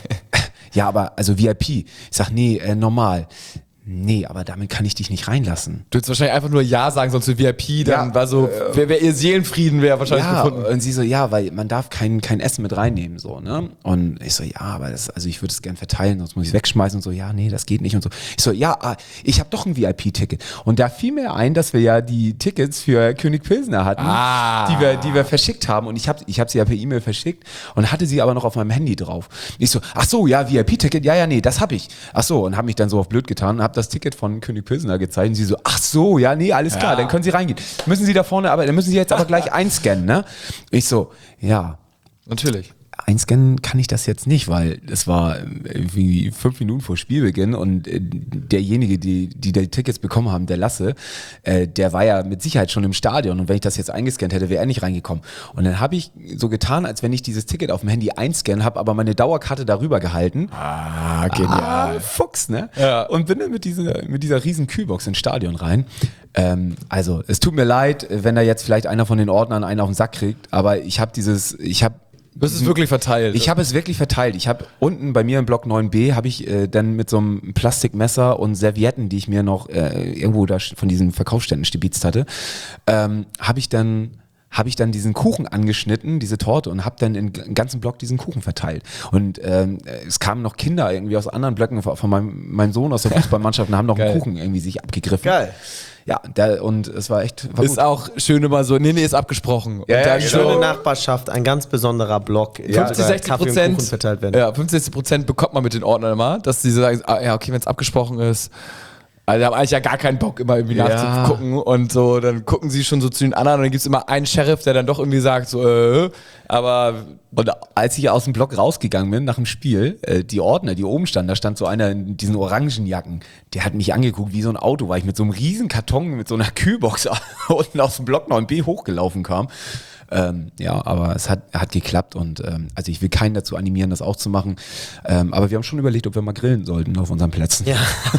ja, aber also V I P. Ich sag, nee, äh, normal. Nee, aber damit kann ich dich nicht reinlassen. Du hättest wahrscheinlich einfach nur Ja sagen, sonst für V I P, dann Ja, war so, wer wär ihr Seelenfrieden wäre wahrscheinlich Ja, gefunden. und sie so, ja, weil man darf kein, kein Essen mit reinnehmen, so, ne? Und ich so, ja, aber das, also ich würde es gern verteilen, sonst muss ich es wegschmeißen und so, ja, nee, das geht nicht und so. Ich so, ja, ah, ich habe doch ein V I P-Ticket. Und da fiel mir ein, dass wir ja die Tickets für König Pilsner hatten, Ah. die wir, die wir verschickt haben. Und ich habe ich hab sie ja per E-Mail verschickt und hatte sie aber noch auf meinem Handy drauf. Ich so, ach so, ja, V I P-Ticket, ja, ja, nee, das habe ich. Ach so, und habe mich dann so auf blöd getan und habe das Ticket von König Pilsner gezeigt und sie so, ach so, ja, nee, alles klar, dann können Sie reingehen. Müssen Sie da vorne, aber dann müssen Sie jetzt aber gleich einscannen, ne? Ich so, ja, Natürlich. einscannen kann ich das jetzt nicht, weil es war irgendwie fünf Minuten vor Spielbeginn und äh, derjenige, die, die die Tickets bekommen haben, der Lasse, äh, der war ja mit Sicherheit schon im Stadion und wenn ich das jetzt eingescannt hätte, wäre er nicht reingekommen. Und dann habe ich so getan, als wenn ich dieses Ticket auf dem Handy einscannen habe, aber meine Dauerkarte darüber gehalten. Ah, genial. Ah, Fuchs, ne? Ja. Und bin dann mit dieser, mit dieser riesen Kühlbox ins Stadion rein. Ähm, also, es tut mir leid, wenn da jetzt vielleicht einer von den Ordnern einen auf den Sack kriegt, aber ich habe dieses, ich habe Du hast es wirklich verteilt. ich habe es wirklich verteilt. Ich habe unten bei mir im Block neun b habe ich äh, dann mit so einem Plastikmesser und Servietten, die ich mir noch äh, irgendwo da von diesen Verkaufsständen stibitzt hatte, ähm, habe ich dann habe ich dann diesen Kuchen angeschnitten, diese Torte und habe dann im ganzen Block diesen Kuchen verteilt. Und ähm, es kamen noch Kinder irgendwie aus anderen Blöcken von meinem, meinem Sohn aus der Fußballmannschaft und haben noch einen Geil. Kuchen irgendwie sich abgegriffen. Geil. Ja, der, und es war echt war ist gut. auch schön immer so, nee, nee, ist abgesprochen. Und Ja, ja, dann genau. Schöne so Nachbarschaft, ein ganz besonderer Block. Ja, fünfzig, wo sechzig Kaffee und Prozent, Kuchen verteilt werden. ja, fünfzig, sechzig Prozent bekommt man mit den Ordnern immer, dass sie sagen, ah, ja, okay, wenn es abgesprochen ist. Also, die haben eigentlich ja gar keinen Bock, immer irgendwie Ja. nachzugucken und so, dann gucken sie schon so zu den anderen und dann gibt es immer einen Sheriff, der dann doch irgendwie sagt, so, äh, aber Und als ich aus dem Block rausgegangen bin nach dem Spiel, äh, die Ordner, die oben standen, da stand so einer in diesen orangen Jacken, der hat mich angeguckt wie so ein Auto, weil ich mit so einem riesen Karton, mit so einer Kühlbox unten aus dem Block neun b hochgelaufen kam. Ähm, ja, aber es hat, hat geklappt und ähm, also ich will keinen dazu animieren, das auch zu machen. Ähm, aber wir haben schon überlegt, ob wir mal grillen sollten auf unseren Plätzen. Ja.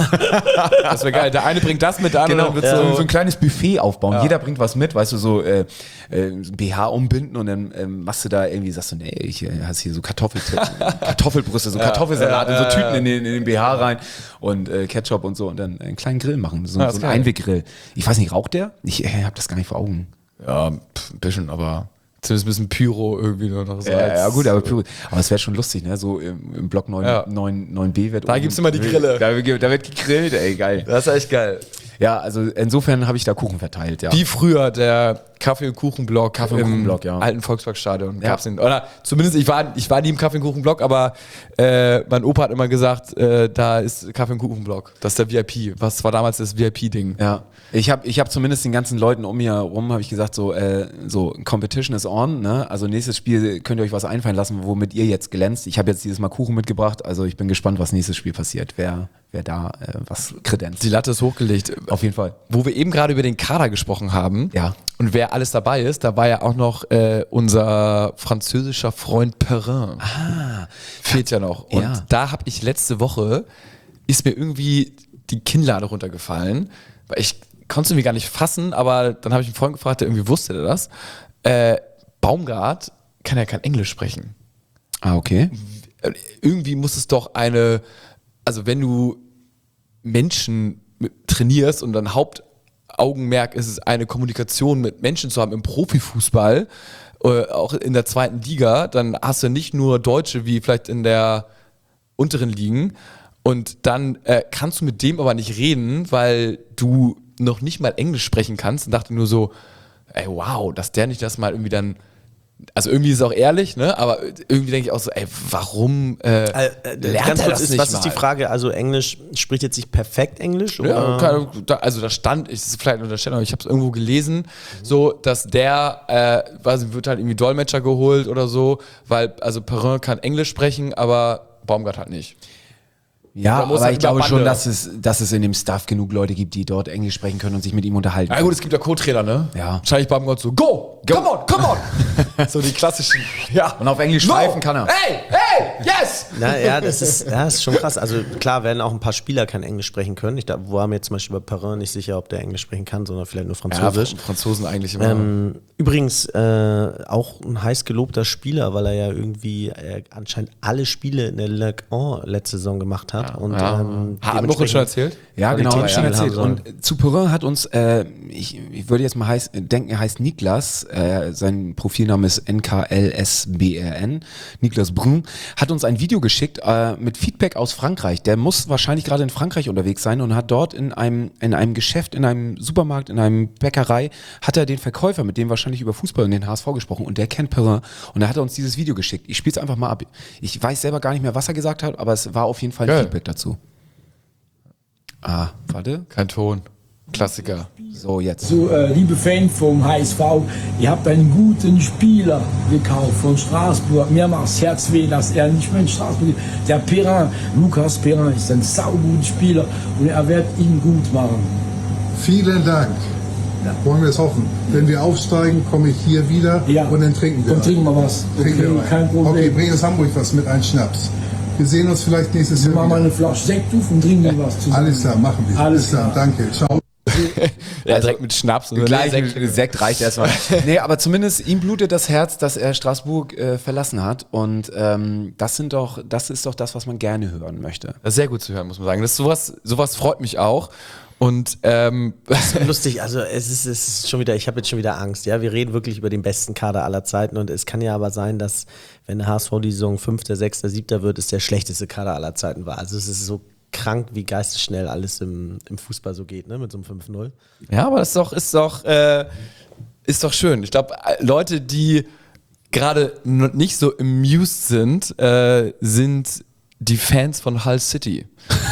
das wäre geil. Der eine bringt das mit, der andere Genau, wird so, so, so ein kleines Buffet aufbauen. Jeder bringt was mit, weißt du, so äh, äh, B H umbinden und dann ähm, machst du da irgendwie, sagst du, nee, ich äh, hast hier so Kartoffel Kartoffelbrüste, so Kartoffelsalat und so Tüten in den, in den B H rein und äh, Ketchup und so und dann einen kleinen Grill machen, so, Ja, so ist einen geil. Einweggrill. Ich weiß nicht, raucht der? Ich äh, habe das gar nicht vor Augen. ja, pff, ein bisschen, aber zumindest ein bisschen Pyro irgendwie nur noch so. Ja, als- ja gut, aber, aber es wäre schon lustig, ne? So im, im Block neun, Ja. neun, neun b wird Da oben- gibt's immer die Grille. Da, wird- da wird gegrillt, ey, geil. Das ist echt geil. Ja, also insofern habe ich da Kuchen verteilt, ja. Wie früher der Kaffee- und Kuchenblock Kaffee- und im Kuchenblock, ja. alten Volksparkstadion. Ja. Gab's den, oder zumindest, ich war, ich war nie im Kaffee- und Kuchenblock, aber äh, mein Opa hat immer gesagt, äh, da ist Kaffee- und Kuchenblock. Das ist der V I P. Was war damals das V I P-Ding? Ja, ich habe ich hab zumindest den ganzen Leuten um mir herum, habe ich gesagt, so, äh, so, Competition is on, ne? Also nächstes Spiel könnt ihr euch was einfallen lassen, womit ihr jetzt glänzt. Ich habe jetzt dieses Mal Kuchen mitgebracht, also ich bin gespannt, was nächstes Spiel passiert, wer, wer da äh, was kredenzt. Die Latte ist hochgelegt. Auf jeden Fall. Wo wir eben gerade über den Kader gesprochen haben Ja. und wer alles dabei ist, da war ja auch noch äh, unser französischer Freund Perrin. Ah. Fehlt ja noch. Und Ja. da habe ich letzte Woche, ist mir irgendwie die Kinnlade runtergefallen, weil ich konnte es irgendwie gar nicht fassen, aber dann habe ich einen Freund gefragt, der irgendwie wusste der das. Äh, Baumgart kann ja kein Englisch sprechen. Ah, okay. Irgendwie muss es doch eine, also wenn du Menschen mit- trainierst und dein Hauptaugenmerk ist es, eine Kommunikation mit Menschen zu haben im Profifußball, äh, auch in der zweiten Liga, dann hast du nicht nur Deutsche wie vielleicht in der unteren Ligen und dann äh, kannst du mit dem aber nicht reden, weil du noch nicht mal Englisch sprechen kannst und dachte nur so, ey, wow, dass der nicht das mal irgendwie dann, also irgendwie ist es auch ehrlich, ne? Aber irgendwie denke ich auch so, ey, warum äh, Äh, äh, lernt ganz er kurz das ist, nicht was mal? ist die Frage? Also Englisch, spricht jetzt sich perfekt Englisch? Ja, Oder? keine- da- also da stand, ich, das ist vielleicht eine Unterstellung, aber ich habe es irgendwo gelesen, so, dass der, äh, weiß nicht, wird halt irgendwie Dolmetscher geholt oder so, weil, also Perrin kann Englisch sprechen, aber Baumgart halt nicht. Ja, Da muss aber er ich glaube über schon, Bande- dass es, dass es in dem Staff genug Leute gibt, die dort Englisch sprechen können und sich mit ihm unterhalten. Ja gut, es gibt ja Co-Trainer, ne? Ja. Wahrscheinlich Baumgart so, go, come on, come on. So die klassischen, ja. Und auf Englisch No. schweifen kann er. Hey, hey, yes! Na, ja, das ist, ja, das ist schon krass. Also klar werden auch ein paar Spieler kein Englisch sprechen können. Ich da war mir zum Beispiel bei Perrin nicht sicher, ob der Englisch sprechen kann, sondern vielleicht nur Ja, Französisch. Fr- Franzosen eigentlich immer. Ähm, übrigens äh, auch ein heiß gelobter Spieler, weil er ja irgendwie äh, anscheinend alle Spiele in der Ligue eins letzte Saison gemacht hat. und, ja. ähm, Hat Muchel schon erzählt? Ja, genau, Qualität hat schon spielen erzählt. haben Und zu Perrin hat uns, äh, ich, ich würde jetzt mal heiß, denken, er heißt Niklas, äh, sein Profilname ist N K L S B R N, Niklas Brun, hat uns ein Video geschickt äh, mit Feedback aus Frankreich. Der muss wahrscheinlich gerade in Frankreich unterwegs sein und hat dort in einem, in einem Geschäft, in einem Supermarkt, in einem Bäckerei, hat er den Verkäufer, mit dem wahrscheinlich über Fußball und den H S V gesprochen und der kennt Perrin und er hat uns dieses Video geschickt. Ich spiele es einfach mal ab. Ich weiß selber gar nicht mehr, was er gesagt hat, aber es war auf jeden Fall ein Geil. Feedback dazu. Ah, warte. Kein Ton. Klassiker. So, jetzt. So, äh, liebe Fans vom H S V, ihr habt einen guten Spieler gekauft von Straßburg. Mir macht das Herz weh, dass er nicht mehr in Straßburg ist. Der Perrin, Lucas Perrin, ist ein sauguter Spieler und er wird ihn gut machen. Vielen Dank. Wollen wir es hoffen. Wenn wir aufsteigen, komme ich hier wieder Ja. und dann trinken wir. Und trinken wir was. Trinken Okay, wir kein Okay, Problem. bring uns Hamburg was mit einem Schnaps. Wir sehen uns vielleicht nächstes Wir Jahr machen mal wieder. eine Flasche Sekt auf und trinken was zusammen. Alles klar, machen wir. Alles Bis dann, klar. danke. Ciao. Ja, direkt mit Schnaps und Gleich Sekt. Sekt, Sekt reicht erstmal. Nee, aber zumindest ihm blutet das Herz, dass er Straßburg äh, verlassen hat. Und ähm, das sind doch, das ist doch das, was man gerne hören möchte. Das ist sehr gut zu hören, muss man sagen. Das ist sowas, sowas freut mich auch. Und ähm, Lustig, also es ist, es ist schon wieder, ich habe jetzt schon wieder Angst, ja, wir reden wirklich über den besten Kader aller Zeiten und es kann ja aber sein, dass wenn der H S V die Saison Fünfter, Sechster, Siebter wird, es der schlechteste Kader aller Zeiten war. Also es ist so krank, wie geistesschnell alles im, im Fußball so geht, ne, mit so einem fünf null. ja, aber das ist doch, ist doch, äh, ist doch schön. Ich glaube, Leute, die gerade n- nicht so amused sind, äh, sind die Fans von Hull City.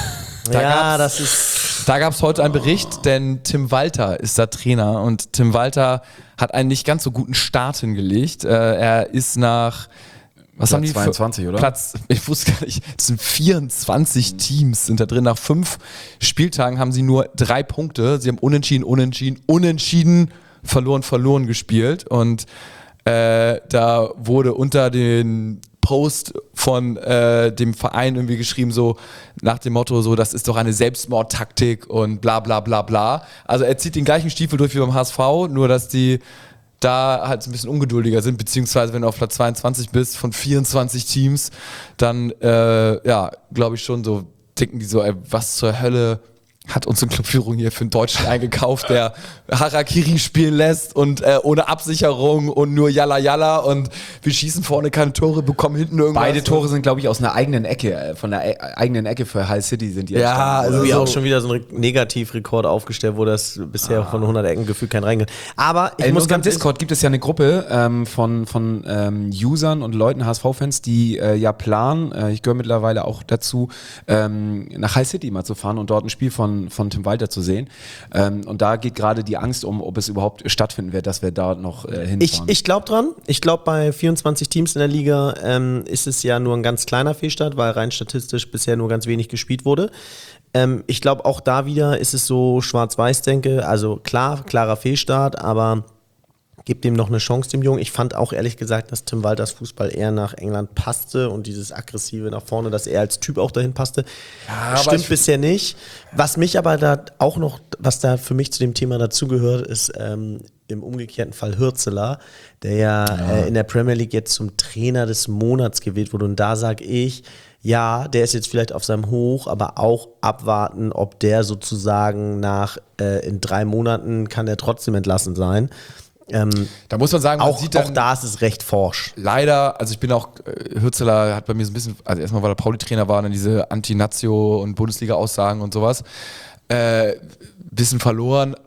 Da Ja, gab's- das ist, Da gab es heute einen Bericht, denn Tim Walter ist da Trainer und Tim Walter hat einen nicht ganz so guten Start hingelegt. Äh, er ist nach was Platz haben die für- zweiundzwanzig, oder? Platz, ich wusste gar nicht, es sind vierundzwanzig Teams sind da drin. Nach fünf Spieltagen haben sie nur drei Punkte. Sie haben unentschieden, unentschieden, unentschieden, verloren, verloren gespielt und äh, da wurde unter den Post von äh, dem Verein irgendwie geschrieben, so nach dem Motto, so das ist doch eine Selbstmordtaktik und bla bla bla bla. Also er zieht den gleichen Stiefel durch wie beim H S V, nur dass die da halt ein bisschen ungeduldiger sind, beziehungsweise wenn du auf Platz zweiundzwanzig bist von vierundzwanzig Teams, dann äh, ja, glaube ich schon so, denken die so, ey, was zur Hölle hat unsere Clubführung hier für einen Deutschen eingekauft, der Harakiri spielen lässt und äh, ohne Absicherung und nur Yalla Yalla und wir schießen vorne keine Tore, bekommen hinten irgendwas. Beide Tore sind, glaube ich, aus einer eigenen Ecke, äh, von der e eigenen Ecke für Hull City sind die Ja, entstanden. also irgendwie so- auch schon wieder so ein Re- Negativrekord aufgestellt, wo das bisher von hundert Ecken gefühlt kein reingeht. Aber ich In muss unserem ganz Discord gibt es ja eine Gruppe ähm, von, von ähm, Usern und Leuten, H S V-Fans, die äh, ja planen, äh, ich gehöre mittlerweile auch dazu, ähm, nach Hull City mal zu fahren und dort ein Spiel von, von Tim Walter zu sehen. Ähm, und da geht gerade die Angst um, ob es überhaupt stattfinden wird, dass wir da noch äh, hinfahren. Ich, ich glaube dran. Ich glaube, bei vierundzwanzig Teams in der Liga ähm, ist es ja nur ein ganz kleiner Fehlstart, weil rein statistisch bisher nur ganz wenig gespielt wurde. Ähm, ich glaube, auch da wieder ist es so schwarz-weiß-denke. Also klar, klarer Fehlstart, aber gebt dem noch eine Chance, dem Jungen. Ich fand auch ehrlich gesagt, dass Tim Walters Fußball eher nach England passte und dieses Aggressive nach vorne, dass er als Typ auch dahin passte. aber Stimmt ich- bisher nicht. Was mich aber da auch noch, was da für mich zu dem Thema dazugehört, ist ähm, im umgekehrten Fall Hürzeler, der ja, Äh, in der Premier League jetzt zum Trainer des Monats gewählt wurde. Und da sage ich, ja, der ist jetzt vielleicht auf seinem Hoch, aber auch abwarten, ob der sozusagen nach äh, in drei Monaten kann er trotzdem entlassen sein. Ähm, Da muss man sagen, man auch, sieht dann auch da ist es recht forsch. leider, also ich bin auch, äh, Hürzeler hat bei mir so ein bisschen, also erstmal, weil er Pauli-Trainer war, dann diese Anti-Nazio- und Bundesliga-Aussagen und sowas, äh, bisschen verloren.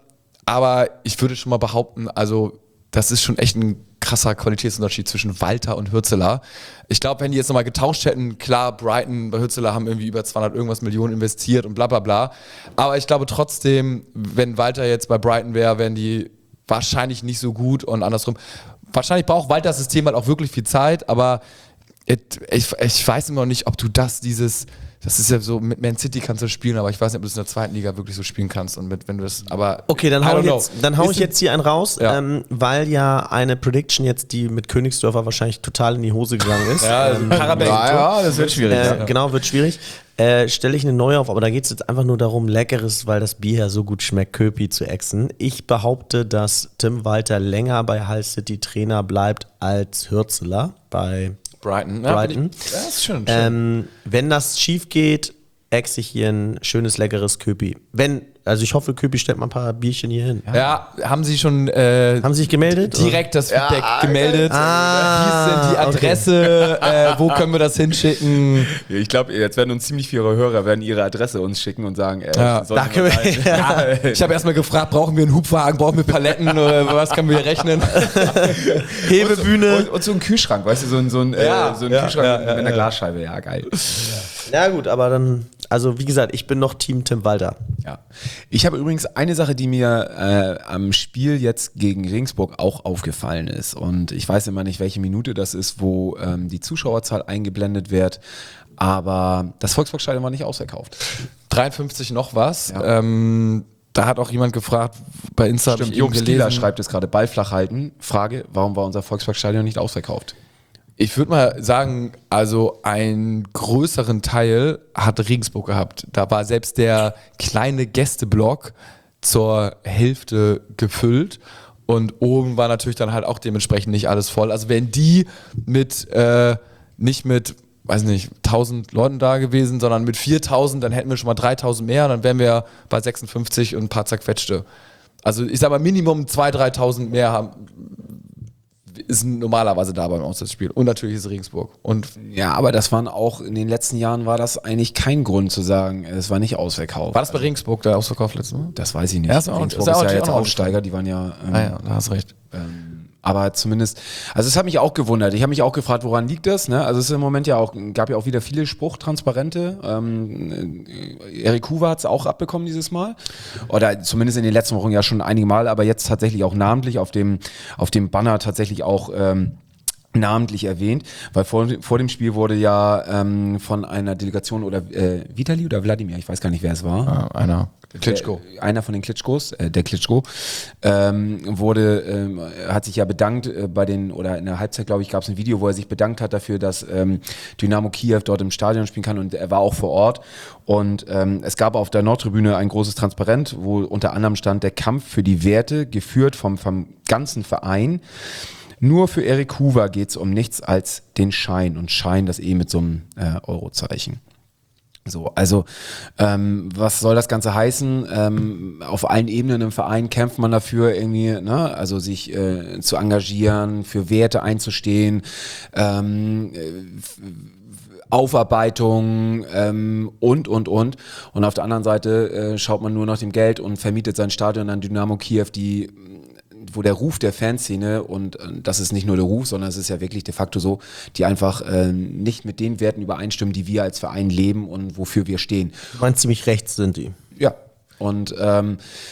aber ich würde schon mal behaupten, also das ist schon echt ein krasser Qualitätsunterschied zwischen Walter und Hürzeler. Ich glaube, wenn die jetzt nochmal getauscht hätten, klar, Brighton bei Hürzeler haben irgendwie über zweihundert irgendwas Millionen investiert und bla bla bla. Aber ich glaube trotzdem, wenn Walter jetzt bei Brighton wäre, wären die wahrscheinlich nicht so gut und andersrum. Wahrscheinlich braucht Walters System halt auch wirklich viel Zeit, aber ich, ich weiß immer noch nicht, ob du das, dieses, das ist ja so, mit Man City kannst du spielen, aber ich weiß nicht, ob du es in der zweiten Liga wirklich so spielen kannst und mit, wenn du das, aber. Okay, dann I hau don't ich know. jetzt, dann hau Ist ich jetzt hier einen raus, Ja. ähm, weil ja eine Prediction jetzt, die mit Königsdörfer wahrscheinlich total in die Hose gegangen ist. Ja, ähm, Karabell. Ja, das wird schwierig. Äh, genau, wird schwierig. Äh, Stelle ich eine neue auf, aber da geht es jetzt einfach nur darum, leckeres, weil das Bier ja so gut schmeckt, Köpi zu exen. Ich behaupte, dass Tim Walter länger bei Hull City Trainer bleibt als Hürzeler bei Brighton. Brighton. Ja, das ist schön. schön. Ähm, wenn das schief geht, exe ich hier ein schönes, leckeres Köpi. Wenn, also ich hoffe, Köpi stellt mal ein paar Bierchen hier hin. Ja, haben Sie schon äh, Haben Sie sich gemeldet? direkt das Feedback gemeldet? Ah, Wie ist denn die Adresse? äh, wo können wir das hinschicken? Ich glaube, jetzt werden uns ziemlich viele Hörer werden ihre Adresse uns schicken und sagen, äh, Ja. sollen Da wir können mal rein? wir, Ja, ich habe erstmal gefragt, brauchen wir einen Hubwagen, brauchen wir Paletten, oder was können wir rechnen? Hebebühne. Und, und so ein Kühlschrank, weißt du, so ein, so ein, Ja, äh, so ein ja, Kühlschrank ja, mit, ja, mit einer ja. Glasscheibe, ja, geil. Na gut, aber dann, also wie gesagt, ich bin noch Team Tim Walter. Ja. Ich habe übrigens eine Sache, die mir äh, am Spiel jetzt gegen Regensburg auch aufgefallen ist. Und ich weiß immer nicht, welche Minute das ist, wo ähm, die Zuschauerzahl eingeblendet wird. Aber das Volksparkstadion war nicht ausverkauft. dreiundfünfzig noch was. Ähm, da hat auch jemand gefragt, bei Insta habe ich Stimmt, eben Jobs Stieler gelesen. schreibt es gerade, Ball flach halten. Frage, warum war unser Volksparkstadion nicht ausverkauft? Ich würde mal sagen, also einen größeren Teil hat Regensburg gehabt. Da war selbst der kleine Gästeblock zur Hälfte gefüllt und oben war natürlich dann halt auch dementsprechend nicht alles voll. Also wenn die mit, äh, nicht mit, weiß nicht, tausend Leuten da gewesen, sondern mit viertausend, dann hätten wir schon mal dreitausend mehr, dann wären wir bei sechsundfünfzig und ein paar zerquetschte. Also ich sag mal Minimum zweitausend, dreitausend mehr haben, ist normalerweise da beim Auswärtsspiel. Und natürlich ist Regensburg. Und Ja, aber das waren auch, in den letzten Jahren war das eigentlich kein Grund zu sagen, es war nicht ausverkauft. war das bei Regensburg der Ausverkauf letztes Mal? Das weiß ich nicht. Ja, ist auch- Regensburg ist ja ist auch- ja auch jetzt noch Aufsteiger, die waren ja... Ähm, Ah ja, da hast recht. Ähm, aber zumindest, also es hat mich auch gewundert. Ich habe mich auch gefragt, woran liegt das? Ne? Also es ist im Moment ja auch, gab ja auch wieder viele Spruchtransparente. Ähm, äh, Erik Huber hat es auch abbekommen dieses Mal. Oder zumindest in den letzten Wochen ja schon einige Mal, aber jetzt tatsächlich auch namentlich auf dem, auf dem Banner tatsächlich auch ähm, namentlich erwähnt, weil vor, vor dem Spiel wurde ja ähm, von einer Delegation oder äh, Vitali oder Wladimir, ich weiß gar nicht, wer es war. Ah, einer. Klitschko. Der, einer von den Klitschkos, äh, der Klitschko, ähm, wurde, ähm, hat sich ja bedankt äh, bei den, oder in der Halbzeit, glaube ich, gab es ein Video, wo er sich bedankt hat dafür, dass ähm, Dynamo Kiew dort im Stadion spielen kann und er war auch vor Ort. Und ähm, es gab auf der Nordtribüne ein großes Transparent, wo unter anderem stand, der Kampf für die Werte, geführt vom, vom ganzen Verein. Nur für Erik Huber geht es um nichts als den Schein. Und Schein, das eh mit so einem äh, Eurozeichen. So, also ähm, was soll das Ganze heißen? Ähm, auf allen Ebenen im Verein kämpft man dafür irgendwie, ne? Also sich äh, zu engagieren, für Werte einzustehen, ähm, f- Aufarbeitung ähm, und, und, und. Und auf der anderen Seite äh, schaut man nur nach dem Geld und vermietet sein Stadion an Dynamo Kiew, die wo der Ruf der Fanszene, und äh, das ist nicht nur der Ruf, sondern es ist ja wirklich de facto so, die einfach äh, nicht mit den Werten übereinstimmen, die wir als Verein leben und wofür wir stehen. Du meinst, ziemlich rechts sind die. Ja, und ähm,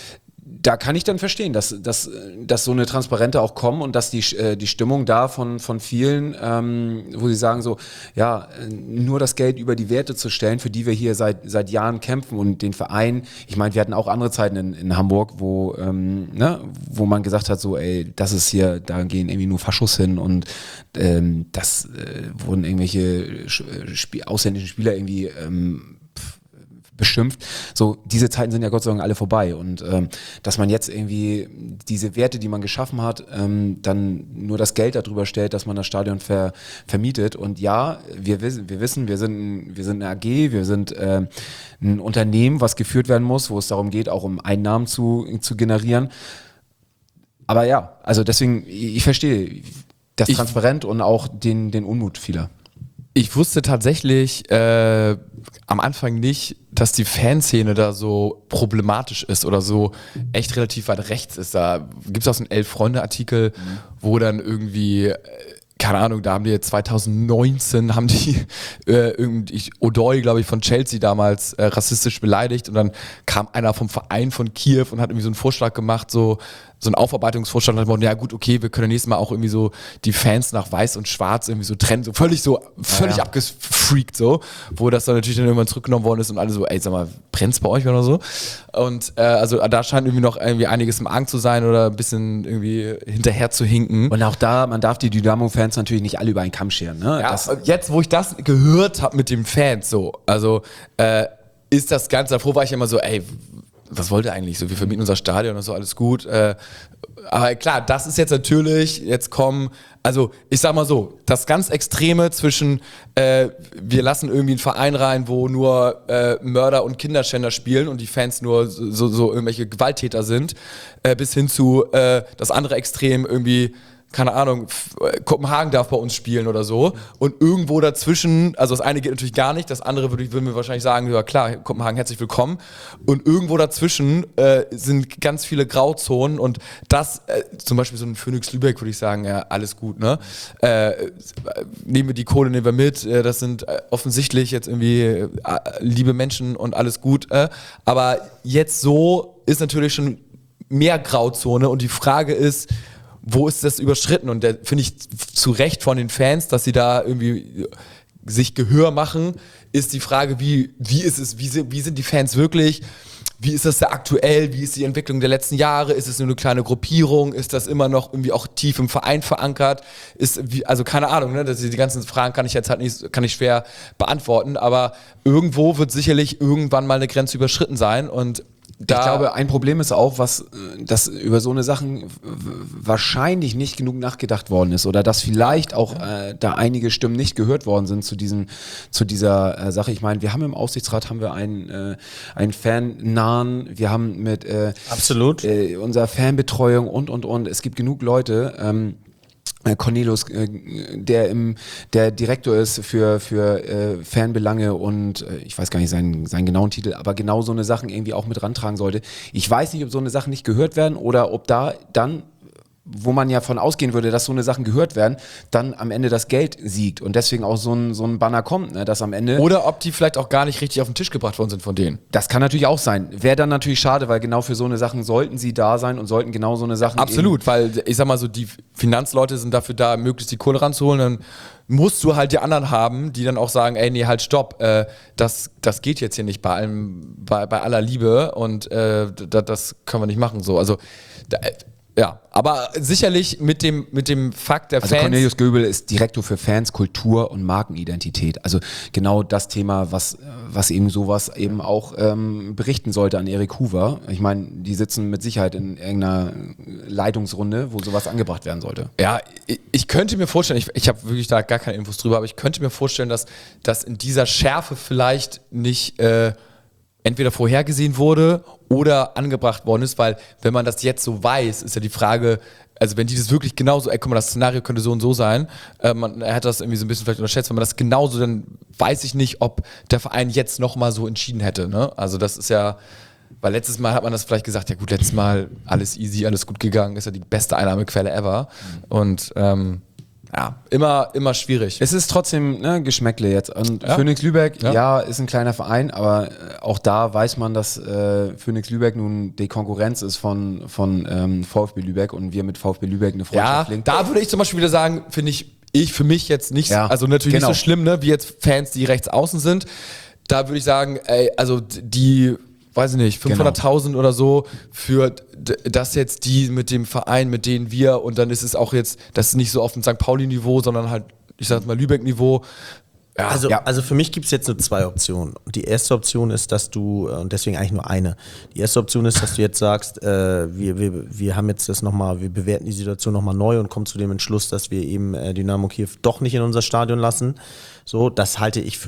da kann ich dann verstehen, dass, dass, dass so eine Transparente auch kommen und dass die, äh, die Stimmung da von, von vielen, ähm, wo sie sagen so, ja, nur das Geld über die Werte zu stellen, für die wir hier seit, seit Jahren kämpfen und den Verein, ich meine, wir hatten auch andere Zeiten in, in Hamburg, wo, ähm, ne, wo man gesagt hat so, ey, das ist hier, da gehen irgendwie nur Faschos hin und ähm, das äh, wurden irgendwelche Sp- ausländischen Spieler irgendwie ähm, beschimpft. So, diese Zeiten sind ja Gott sei Dank alle vorbei und ähm, dass man jetzt irgendwie diese Werte, die man geschaffen hat, ähm, dann nur das Geld darüber stellt, dass man das Stadion ver, vermietet und ja, wir wissen, wir wissen, wir sind, wir sind eine A G, wir sind äh, ein Unternehmen, was geführt werden muss, wo es darum geht, auch um Einnahmen zu, zu generieren. Aber ja, also deswegen, ich, ich verstehe das Ich- Transparent und auch den, den Unmut vieler. Ich wusste tatsächlich äh, am Anfang nicht, dass die Fanszene da so problematisch ist oder so echt relativ weit rechts ist. Da gibt es auch so einen Elf-Freunde-Artikel, mhm. wo dann irgendwie, äh, keine Ahnung, da haben die zwanzig neunzehn, haben die äh, irgendwie Odoi, glaube ich, von Chelsea damals äh, rassistisch beleidigt und dann kam einer vom Verein von Kiew und hat irgendwie so einen Vorschlag gemacht, so so ein Aufarbeitungsvorschlag, und dann ja gut, okay, wir können nächstes Mal auch irgendwie so die Fans nach Weiß und Schwarz irgendwie so trennen, so völlig so, völlig ja, ja. abgefreakt so, wo das dann natürlich dann irgendwann zurückgenommen worden ist und alle so, ey, sag mal, brennt's bei euch oder so? Und äh, also da scheint irgendwie noch irgendwie einiges im Argen zu sein oder ein bisschen irgendwie hinterher zu hinken. Und auch da, man darf die Dynamo-Fans natürlich nicht alle über einen Kamm scheren, ne? Ja, das, jetzt, wo ich das gehört habe mit den Fans so, also äh, ist das Ganze, davor war ich immer so, ey, was wollt ihr eigentlich so? Wir vermieten unser Stadion und so, alles gut. Äh, aber klar, das ist jetzt natürlich, jetzt kommen, also ich sag mal so, das ganz Extreme zwischen, äh, wir lassen irgendwie einen Verein rein, wo nur äh, Mörder und Kinderschänder spielen und die Fans nur so, so, so irgendwelche Gewalttäter sind, äh, bis hin zu äh, das andere Extrem irgendwie, keine Ahnung, Kopenhagen darf bei uns spielen oder so. Und irgendwo dazwischen, also das eine geht natürlich gar nicht, das andere würde ich, würden wir wahrscheinlich sagen, ja klar, Kopenhagen, herzlich willkommen. Und irgendwo dazwischen äh, sind ganz viele Grauzonen und das, äh, zum Beispiel so ein Phoenix Lübeck, würde ich sagen, ja, alles gut, ne? Äh, nehmen wir die Kohle, nehmen wir mit, äh, das sind äh, offensichtlich jetzt irgendwie äh, liebe Menschen und alles gut. Äh, aber jetzt so ist natürlich schon mehr Grauzone und die Frage ist, wo ist das überschritten? Und da finde ich zu Recht von den Fans, dass sie da irgendwie sich Gehör machen, ist die Frage, wie, wie ist es, wie sind, wie sind die Fans wirklich? Wie ist das da aktuell? Wie ist die Entwicklung der letzten Jahre? Ist es nur eine kleine Gruppierung? Ist das immer noch irgendwie auch tief im Verein verankert? Ist, wie, also keine Ahnung, ne? Das, die ganzen Fragen kann ich jetzt halt nicht, kann ich schwer beantworten, aber irgendwo wird sicherlich irgendwann mal eine Grenze überschritten sein und da ich glaube, ein Problem ist auch, was, dass über so eine Sachen wahrscheinlich nicht genug nachgedacht worden ist oder dass vielleicht auch äh, da einige Stimmen nicht gehört worden sind zu diesen, zu dieser äh, Sache. Ich meine, wir haben im Aufsichtsrat haben wir einen, äh, einen Fan-nahen, wir haben mit äh, absolut äh, unserer Fanbetreuung und und und. Es gibt genug Leute. Ähm, Cornelius, der im, der Direktor ist für, für äh, Fanbelange und äh, ich weiß gar nicht seinen, seinen genauen Titel, aber genau so eine Sachen irgendwie auch mit rantragen sollte. Ich weiß nicht, ob so eine Sachen nicht gehört werden oder ob da dann, wo man ja von ausgehen würde, dass so eine Sachen gehört werden, dann am Ende das Geld siegt und deswegen auch so ein, so ein Banner kommt, ne, dass am Ende... Oder ob die vielleicht auch gar nicht richtig auf den Tisch gebracht worden sind von denen. Das kann natürlich auch sein. Wäre dann natürlich schade, weil genau für so eine Sachen sollten sie da sein und sollten genau so eine Sachen... Absolut, weil ich sag mal so, die Finanzleute sind dafür da, möglichst die Kohle ranzuholen, dann musst du halt die anderen haben, die dann auch sagen, ey, nee, halt stopp, äh, das, das geht jetzt hier nicht bei allem, bei, bei aller Liebe und äh, das, das können wir nicht machen, so, also... Da, ja, aber sicherlich mit dem, mit dem Fakt der also Fans. Cornelius Göbel ist Direktor für Fans, Kultur und Markenidentität. Also genau das Thema, was, was eben sowas eben auch ähm, berichten sollte an Erik Hoover. Ich meine, die sitzen mit Sicherheit in irgendeiner Leitungsrunde, wo sowas angebracht werden sollte. Ja, ich, ich könnte mir vorstellen, ich, ich habe wirklich da gar keine Infos drüber, aber ich könnte mir vorstellen, dass das in dieser Schärfe vielleicht nicht äh, entweder vorhergesehen wurde oder angebracht worden ist, weil wenn man das jetzt so weiß, ist ja die Frage, also wenn die das wirklich genauso, ey, guck mal, das Szenario könnte so und so sein, äh, man, er hat das irgendwie so ein bisschen vielleicht unterschätzt, wenn man das genauso, dann weiß ich nicht, ob der Verein jetzt nochmal so entschieden hätte, ne? Also das ist ja, weil letztes Mal hat man das vielleicht gesagt, ja gut, letztes Mal alles easy, alles gut gegangen, ist ja die beste Einnahmequelle ever und ähm, ja, immer, immer schwierig. Es ist trotzdem ne, Geschmäckle jetzt. Und ja. Phoenix Lübeck, ja. Ja. ja, ist ein kleiner Verein, aber auch da weiß man, dass äh, Phoenix Lübeck nun die Konkurrenz ist von, von ähm, VfB Lübeck und wir mit VfB Lübeck eine Freundschaft Ja, legen. da würde ich zum Beispiel wieder sagen, finde ich, ich für mich jetzt nicht, Ja, also natürlich genau. nicht so schlimm, ne, wie jetzt Fans, die rechts außen sind. Da würde ich sagen, ey, also die, weiß ich nicht, fünfhunderttausend oder so für d- das jetzt die mit dem Verein, mit denen wir und dann ist es auch jetzt, das ist nicht so auf dem Sankt Pauli-Niveau, sondern halt, ich sag mal Lübeck-Niveau. Ja, also, ja. also für mich gibt es jetzt nur zwei Optionen. Die erste Option ist, dass du, und deswegen eigentlich nur eine, die erste Option ist, dass du jetzt sagst, äh, wir, wir, wir haben jetzt das nochmal, wir bewerten die Situation nochmal neu und kommen zu dem Entschluss, dass wir eben äh, Dynamo Kiew doch nicht in unser Stadion lassen. So, das halte ich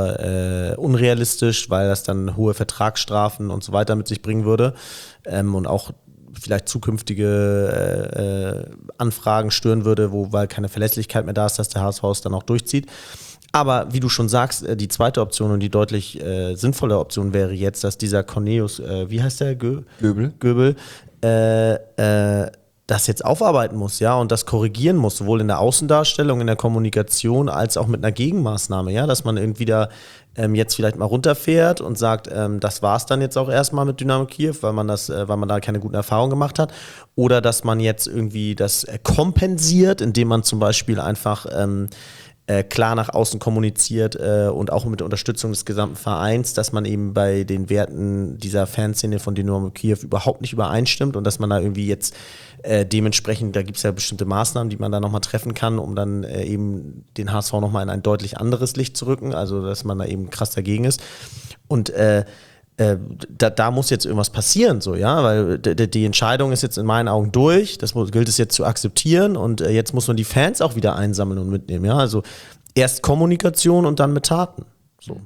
für äh, unrealistisch, weil das dann hohe Vertragsstrafen und so weiter mit sich bringen würde ähm, und auch vielleicht zukünftige äh, äh, Anfragen stören würde, wo weil keine Verlässlichkeit mehr da ist, dass der H S V es dann auch durchzieht. Aber wie du schon sagst, äh, die zweite Option und die deutlich äh, sinnvolle Option wäre jetzt, dass dieser Cornelius, äh, wie heißt der? Gö- Göbel. Göbel, äh, äh, das jetzt aufarbeiten muss, ja, und das korrigieren muss, sowohl in der Außendarstellung, in der Kommunikation, als auch mit einer Gegenmaßnahme, ja, dass man irgendwie da ähm, jetzt vielleicht mal runterfährt und sagt, ähm, das war's dann jetzt auch erstmal mit Dynamo Kiew, weil man das, äh, weil man da keine guten Erfahrungen gemacht hat, oder dass man jetzt irgendwie das äh, kompensiert, indem man zum Beispiel einfach ähm, äh, klar nach außen kommuniziert äh, und auch mit der Unterstützung des gesamten Vereins, dass man eben bei den Werten dieser Fanszene von Dynamo Kiew überhaupt nicht übereinstimmt und dass man da irgendwie jetzt äh, dementsprechend, da gibt es ja bestimmte Maßnahmen, die man da nochmal treffen kann, um dann äh, eben den H S V nochmal in ein deutlich anderes Licht zu rücken, also dass man da eben krass dagegen ist. Und äh, äh, da, da muss jetzt irgendwas passieren, so, ja, weil d- d- die Entscheidung ist jetzt in meinen Augen durch, das muss, gilt es jetzt zu akzeptieren und äh, jetzt muss man die Fans auch wieder einsammeln und mitnehmen, ja, also erst Kommunikation und dann mit Taten, so.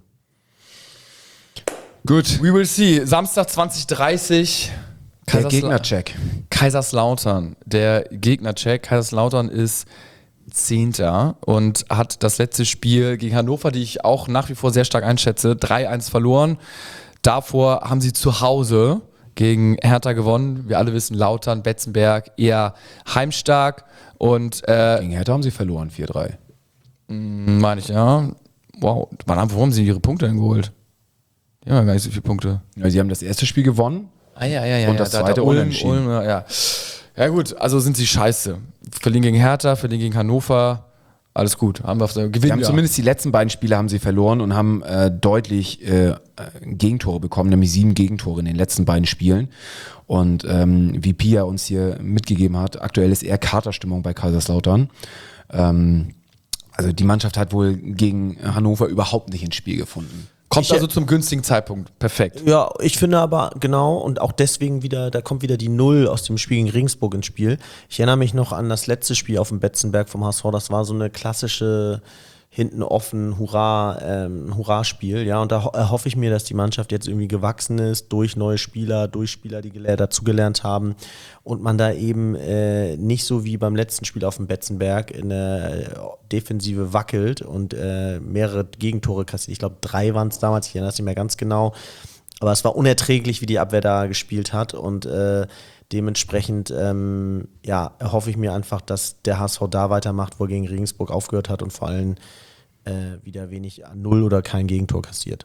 Gut. We will see. Samstag zwanzig Uhr dreißig. Der Kaisers- Gegnercheck. Kaiserslautern. Der Gegnercheck. Kaiserslautern ist Zehnter und hat das letzte Spiel gegen Hannover, die ich auch nach wie vor sehr stark einschätze, drei eins verloren. Davor haben sie zu Hause gegen Hertha gewonnen. Wir alle wissen, Lautern, Betzenberg eher heimstark. Und äh, Gegen Hertha haben sie verloren, vier drei. meine ich, ja. Wow, wann haben, wo haben sie ihre Punkte denn geholt? Die haben ja gar nicht so viele Punkte. Ja, sie haben das erste Spiel gewonnen. Ah ja, ja, ja. Und ja, das da- zweite da Ulm, unentschieden. Ulm, ja, ja. Ja gut, also sind sie scheiße. Verlieren gegen Hertha, verlieren gegen Hannover. Alles gut. Haben wir auf der Sie Gewinn. haben ja. zumindest die letzten beiden Spiele haben sie verloren und haben äh, deutlich äh, Gegentore bekommen, nämlich sieben Gegentore in den letzten beiden Spielen. Und ähm, wie Pia uns hier mitgegeben hat, aktuell ist eher Katerstimmung bei Kaiserslautern. Ähm, also die Mannschaft hat wohl gegen Hannover überhaupt nicht ins Spiel gefunden. Kommt Ich- also zum günstigen Zeitpunkt. Perfekt. Ja, ich finde aber genau und auch deswegen wieder, da kommt wieder die Null aus dem Spiel gegen Regensburg ins Spiel. Ich erinnere mich noch an das letzte Spiel auf dem Betzenberg vom H S V, das war so eine klassische hinten offen Hurra, ähm, Hurra-Spiel, ja, und da ho- erhoffe ich mir, dass die Mannschaft jetzt irgendwie gewachsen ist durch neue Spieler, durch Spieler, die gele- dazugelernt haben und man da eben äh, nicht so wie beim letzten Spiel auf dem Betzenberg in der Defensive wackelt und äh, mehrere Gegentore kassiert. Ich glaube, drei waren es damals, ich erinnere es nicht mehr ganz genau, aber es war unerträglich, wie die Abwehr da gespielt hat und äh, dementsprechend ähm, ja, erhoffe ich mir einfach, dass der H S V da weitermacht, wo er gegen Regensburg aufgehört hat und vor allem äh, wieder wenig an Null oder kein Gegentor kassiert.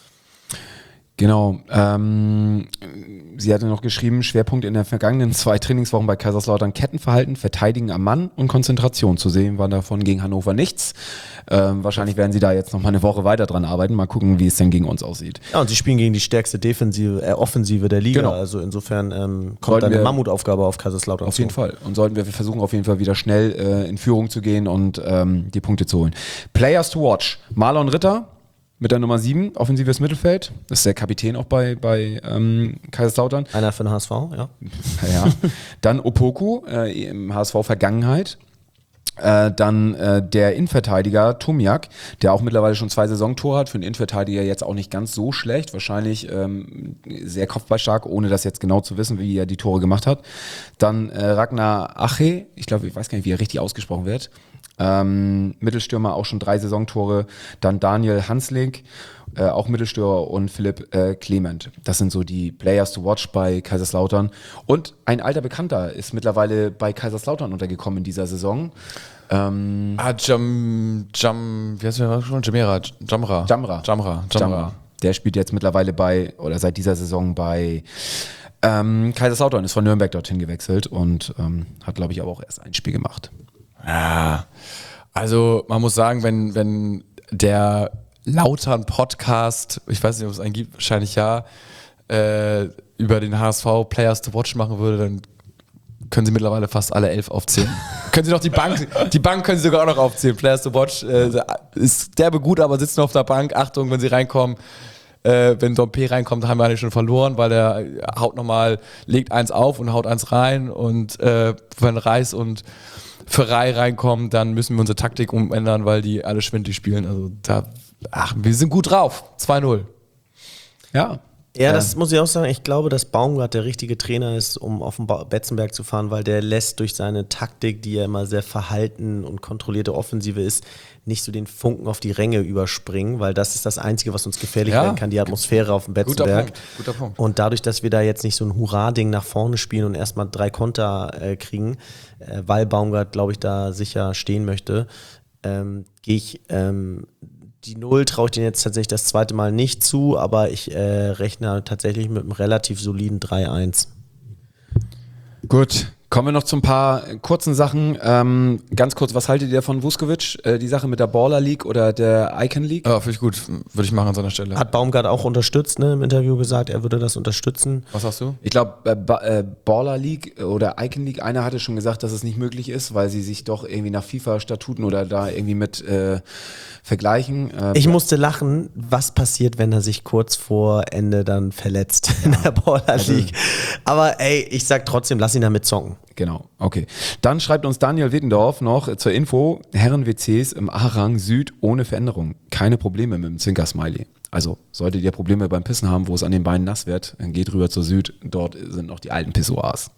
Genau. Ähm, sie hatte noch geschrieben, Schwerpunkt in den vergangenen zwei Trainingswochen bei Kaiserslautern Kettenverhalten, Verteidigen am Mann und Konzentration. Zu sehen war davon gegen Hannover nichts. Ähm, wahrscheinlich werden sie da jetzt noch mal eine Woche weiter dran arbeiten. Mal gucken, wie es denn gegen uns aussieht. Ja, und sie spielen gegen die stärkste Defensive, äh, Offensive der Liga. Genau. Also insofern ähm, kommt Sollten eine wir- Mammutaufgabe auf Kaiserslautern Auf zu. jeden Fall. Und sollten wir versuchen, auf jeden Fall wieder schnell äh, in Führung zu gehen und ähm, die Punkte zu holen. Players to watch. Marlon Ritter mit der Nummer sieben, offensives Mittelfeld. Das ist der Kapitän auch bei, bei ähm, Kaiserslautern. Einer für den H S V, ja. Ja. Dann Opoku äh, im H S V-Vergangenheit. Äh, dann äh, der Innenverteidiger Tomiak, der auch mittlerweile schon zwei Saisontore hat. Für einen Innenverteidiger jetzt auch nicht ganz so schlecht. Wahrscheinlich ähm, sehr kopfballstark, ohne das jetzt genau zu wissen, wie er die Tore gemacht hat. Dann äh, Ragnar Ache, ich glaube, ich weiß gar nicht, wie er richtig ausgesprochen wird. Ähm, Mittelstürmer, auch schon drei Saisontore. Dann Daniel Hanslik, äh, auch Mittelstürmer, und Philipp äh, Clement. Das sind so die Players to watch bei Kaiserslautern. Und ein alter Bekannter ist mittlerweile bei Kaiserslautern untergekommen in dieser Saison. Ähm, Ah, Jam, Jam, wie heißt der schon? Jamera, Jamra. Jamra. Jamra, Jamra. Jamra. Der spielt jetzt mittlerweile bei, oder seit dieser Saison bei ähm, Kaiserslautern, ist von Nürnberg dorthin gewechselt und ähm, hat, glaube ich, aber auch erst ein Spiel gemacht. Ja, also man muss sagen, wenn, wenn der Lautern-Podcast, ich weiß nicht, ob es einen gibt, wahrscheinlich ja, äh, über den H S V Players to Watch machen würde, dann können sie mittlerweile fast alle elf aufzählen. Können sie noch die Bank, die Bank können sie sogar auch noch aufzählen. Players to Watch äh, ist derbe gut, aber sitzen auf der Bank. Achtung, wenn sie reinkommen, äh, wenn Dompe reinkommt, haben wir eigentlich schon verloren, weil der haut nochmal, legt eins auf und haut eins rein und äh, wenn Reis und Ferrei reinkommen, dann müssen wir unsere Taktik umändern, weil die alle schwindelig spielen. Also da, ach, wir sind gut drauf. zwei null. Ja. Ja, das muss ich auch sagen. Ich glaube, dass Baumgart der richtige Trainer ist, um auf den ba- Betzenberg zu fahren, weil der lässt durch seine Taktik, die ja immer sehr verhalten und kontrollierte Offensive ist, nicht so den Funken auf die Ränge überspringen, weil das ist das Einzige, was uns gefährlich Ja. werden kann, die Atmosphäre auf dem Guter Betzenberg. Punkt, guter Punkt. Und dadurch, dass wir da jetzt nicht so ein Hurra-Ding nach vorne spielen und erstmal drei Konter äh, kriegen, äh, weil Baumgart, glaube ich, da sicher stehen möchte, ähm, gehe ich ähm, die Null traue ich denen jetzt tatsächlich das zweite Mal nicht zu, aber ich äh, rechne tatsächlich mit einem relativ soliden drei eins. Gut, kommen wir noch zu ein paar kurzen Sachen. Ähm, ganz kurz, was haltet ihr von Vuskovic? Äh, die Sache mit der Baller League oder der Icon League? Ja, finde ich gut. Würde ich machen an seiner Stelle. Hat Baumgart auch unterstützt, ne, im Interview gesagt, er würde das unterstützen. Was sagst du? Ich glaube, äh, ba äh, Baller League oder Icon League, einer hatte schon gesagt, dass es nicht möglich ist, weil sie sich doch irgendwie nach FIFA-Statuten oder da irgendwie mit äh, vergleichen. Äh, Ich musste lachen, was passiert, wenn er sich kurz vor Ende dann verletzt in der Baller League. Aber ey, ich sag trotzdem, lass ihn damit zocken. Genau, okay. Dann schreibt uns Daniel Wittendorf noch zur Info, Herren-W Cs im A-Rang Süd ohne Veränderung. Keine Probleme mit dem Zwinker-Smiley. Also, solltet ihr Probleme beim Pissen haben, wo es an den Beinen nass wird, dann geht rüber zur Süd. Dort sind noch die alten Pissoirs.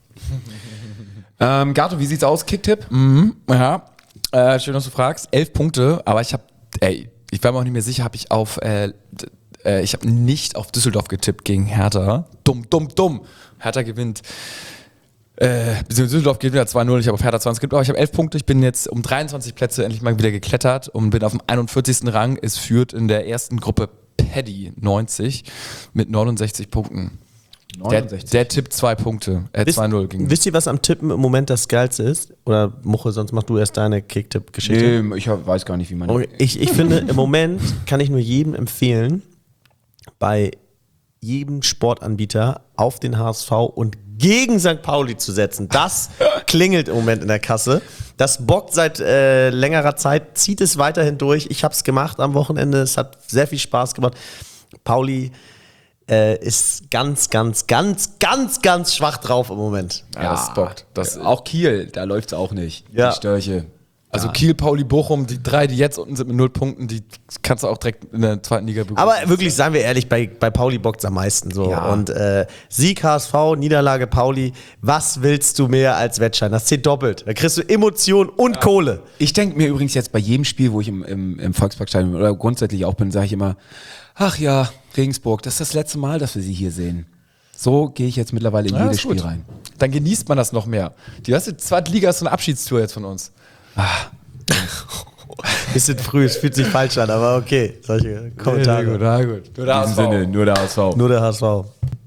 ähm, Gato, wie sieht's aus? Kicktipp? Mhm, ja. Äh, schön, dass du fragst. Elf Punkte, aber ich habe, ey, ich war mir auch nicht mehr sicher, habe ich auf, äh, d- äh, ich habe nicht auf Düsseldorf getippt gegen Hertha. Dumm, dumm, dumm. Hertha gewinnt. Äh, beziehungsweise Düsseldorf geht wieder zwei null, ich habe auf Hertha zwanzig getippt, aber ich habe elf Punkte, ich bin jetzt um dreiundzwanzig Plätze endlich mal wieder geklettert und bin auf dem einundvierzigsten Rang. Es führt in der ersten Gruppe Paddy neunzig mit neunundsechzig Punkten. Der, der tippt zwei Punkte, äh, Wisst, zwei null gegen wisst ihr, was am Tippen im Moment das Geilste ist? Oder Muche, sonst mach du erst deine Kicktipp-Geschichte. Nee, ich hab, weiß gar nicht, wie man... Okay, Ich, ich finde, im Moment kann ich nur jedem empfehlen, bei jedem Sportanbieter auf den H S V und gegen Sankt Pauli zu setzen. Das klingelt im Moment in der Kasse. Das bockt seit äh, längerer Zeit, zieht es weiterhin durch. Ich habe es gemacht am Wochenende. Es hat sehr viel Spaß gemacht. Pauli äh, ist ganz, ganz, ganz, ganz, ganz schwach drauf im Moment. Ja, das bockt. Das, auch Kiel, da läuft's auch nicht. Ja. Die Störche. Also Kiel, Pauli, Bochum, die drei, die jetzt unten sind mit null Punkten, die kannst du auch direkt in der zweiten Liga begrüßen. Aber wirklich, seien wir ehrlich, bei, bei Pauli bockt es am meisten so. Ja. Und äh, Sieg H S V, Niederlage Pauli, was willst du mehr als Wettschein? Das zählt doppelt. Da kriegst du Emotion und Kohle. Ich denke mir übrigens jetzt bei jedem Spiel, wo ich im, im, im Volksparkstadion oder grundsätzlich auch bin, sage ich immer, ach ja, Regensburg, das ist das letzte Mal, dass wir sie hier sehen. So gehe ich jetzt mittlerweile in Ja, jedes ist gut. Spiel rein. Dann genießt man das noch mehr. Die erste zweite Liga ist so eine Abschiedstour jetzt von uns. Bisschen früh, es fühlt sich falsch an, aber okay. Solche Kommentare. na gut. Nur In diesem Sinne, nur der H S V. Nur der H S V.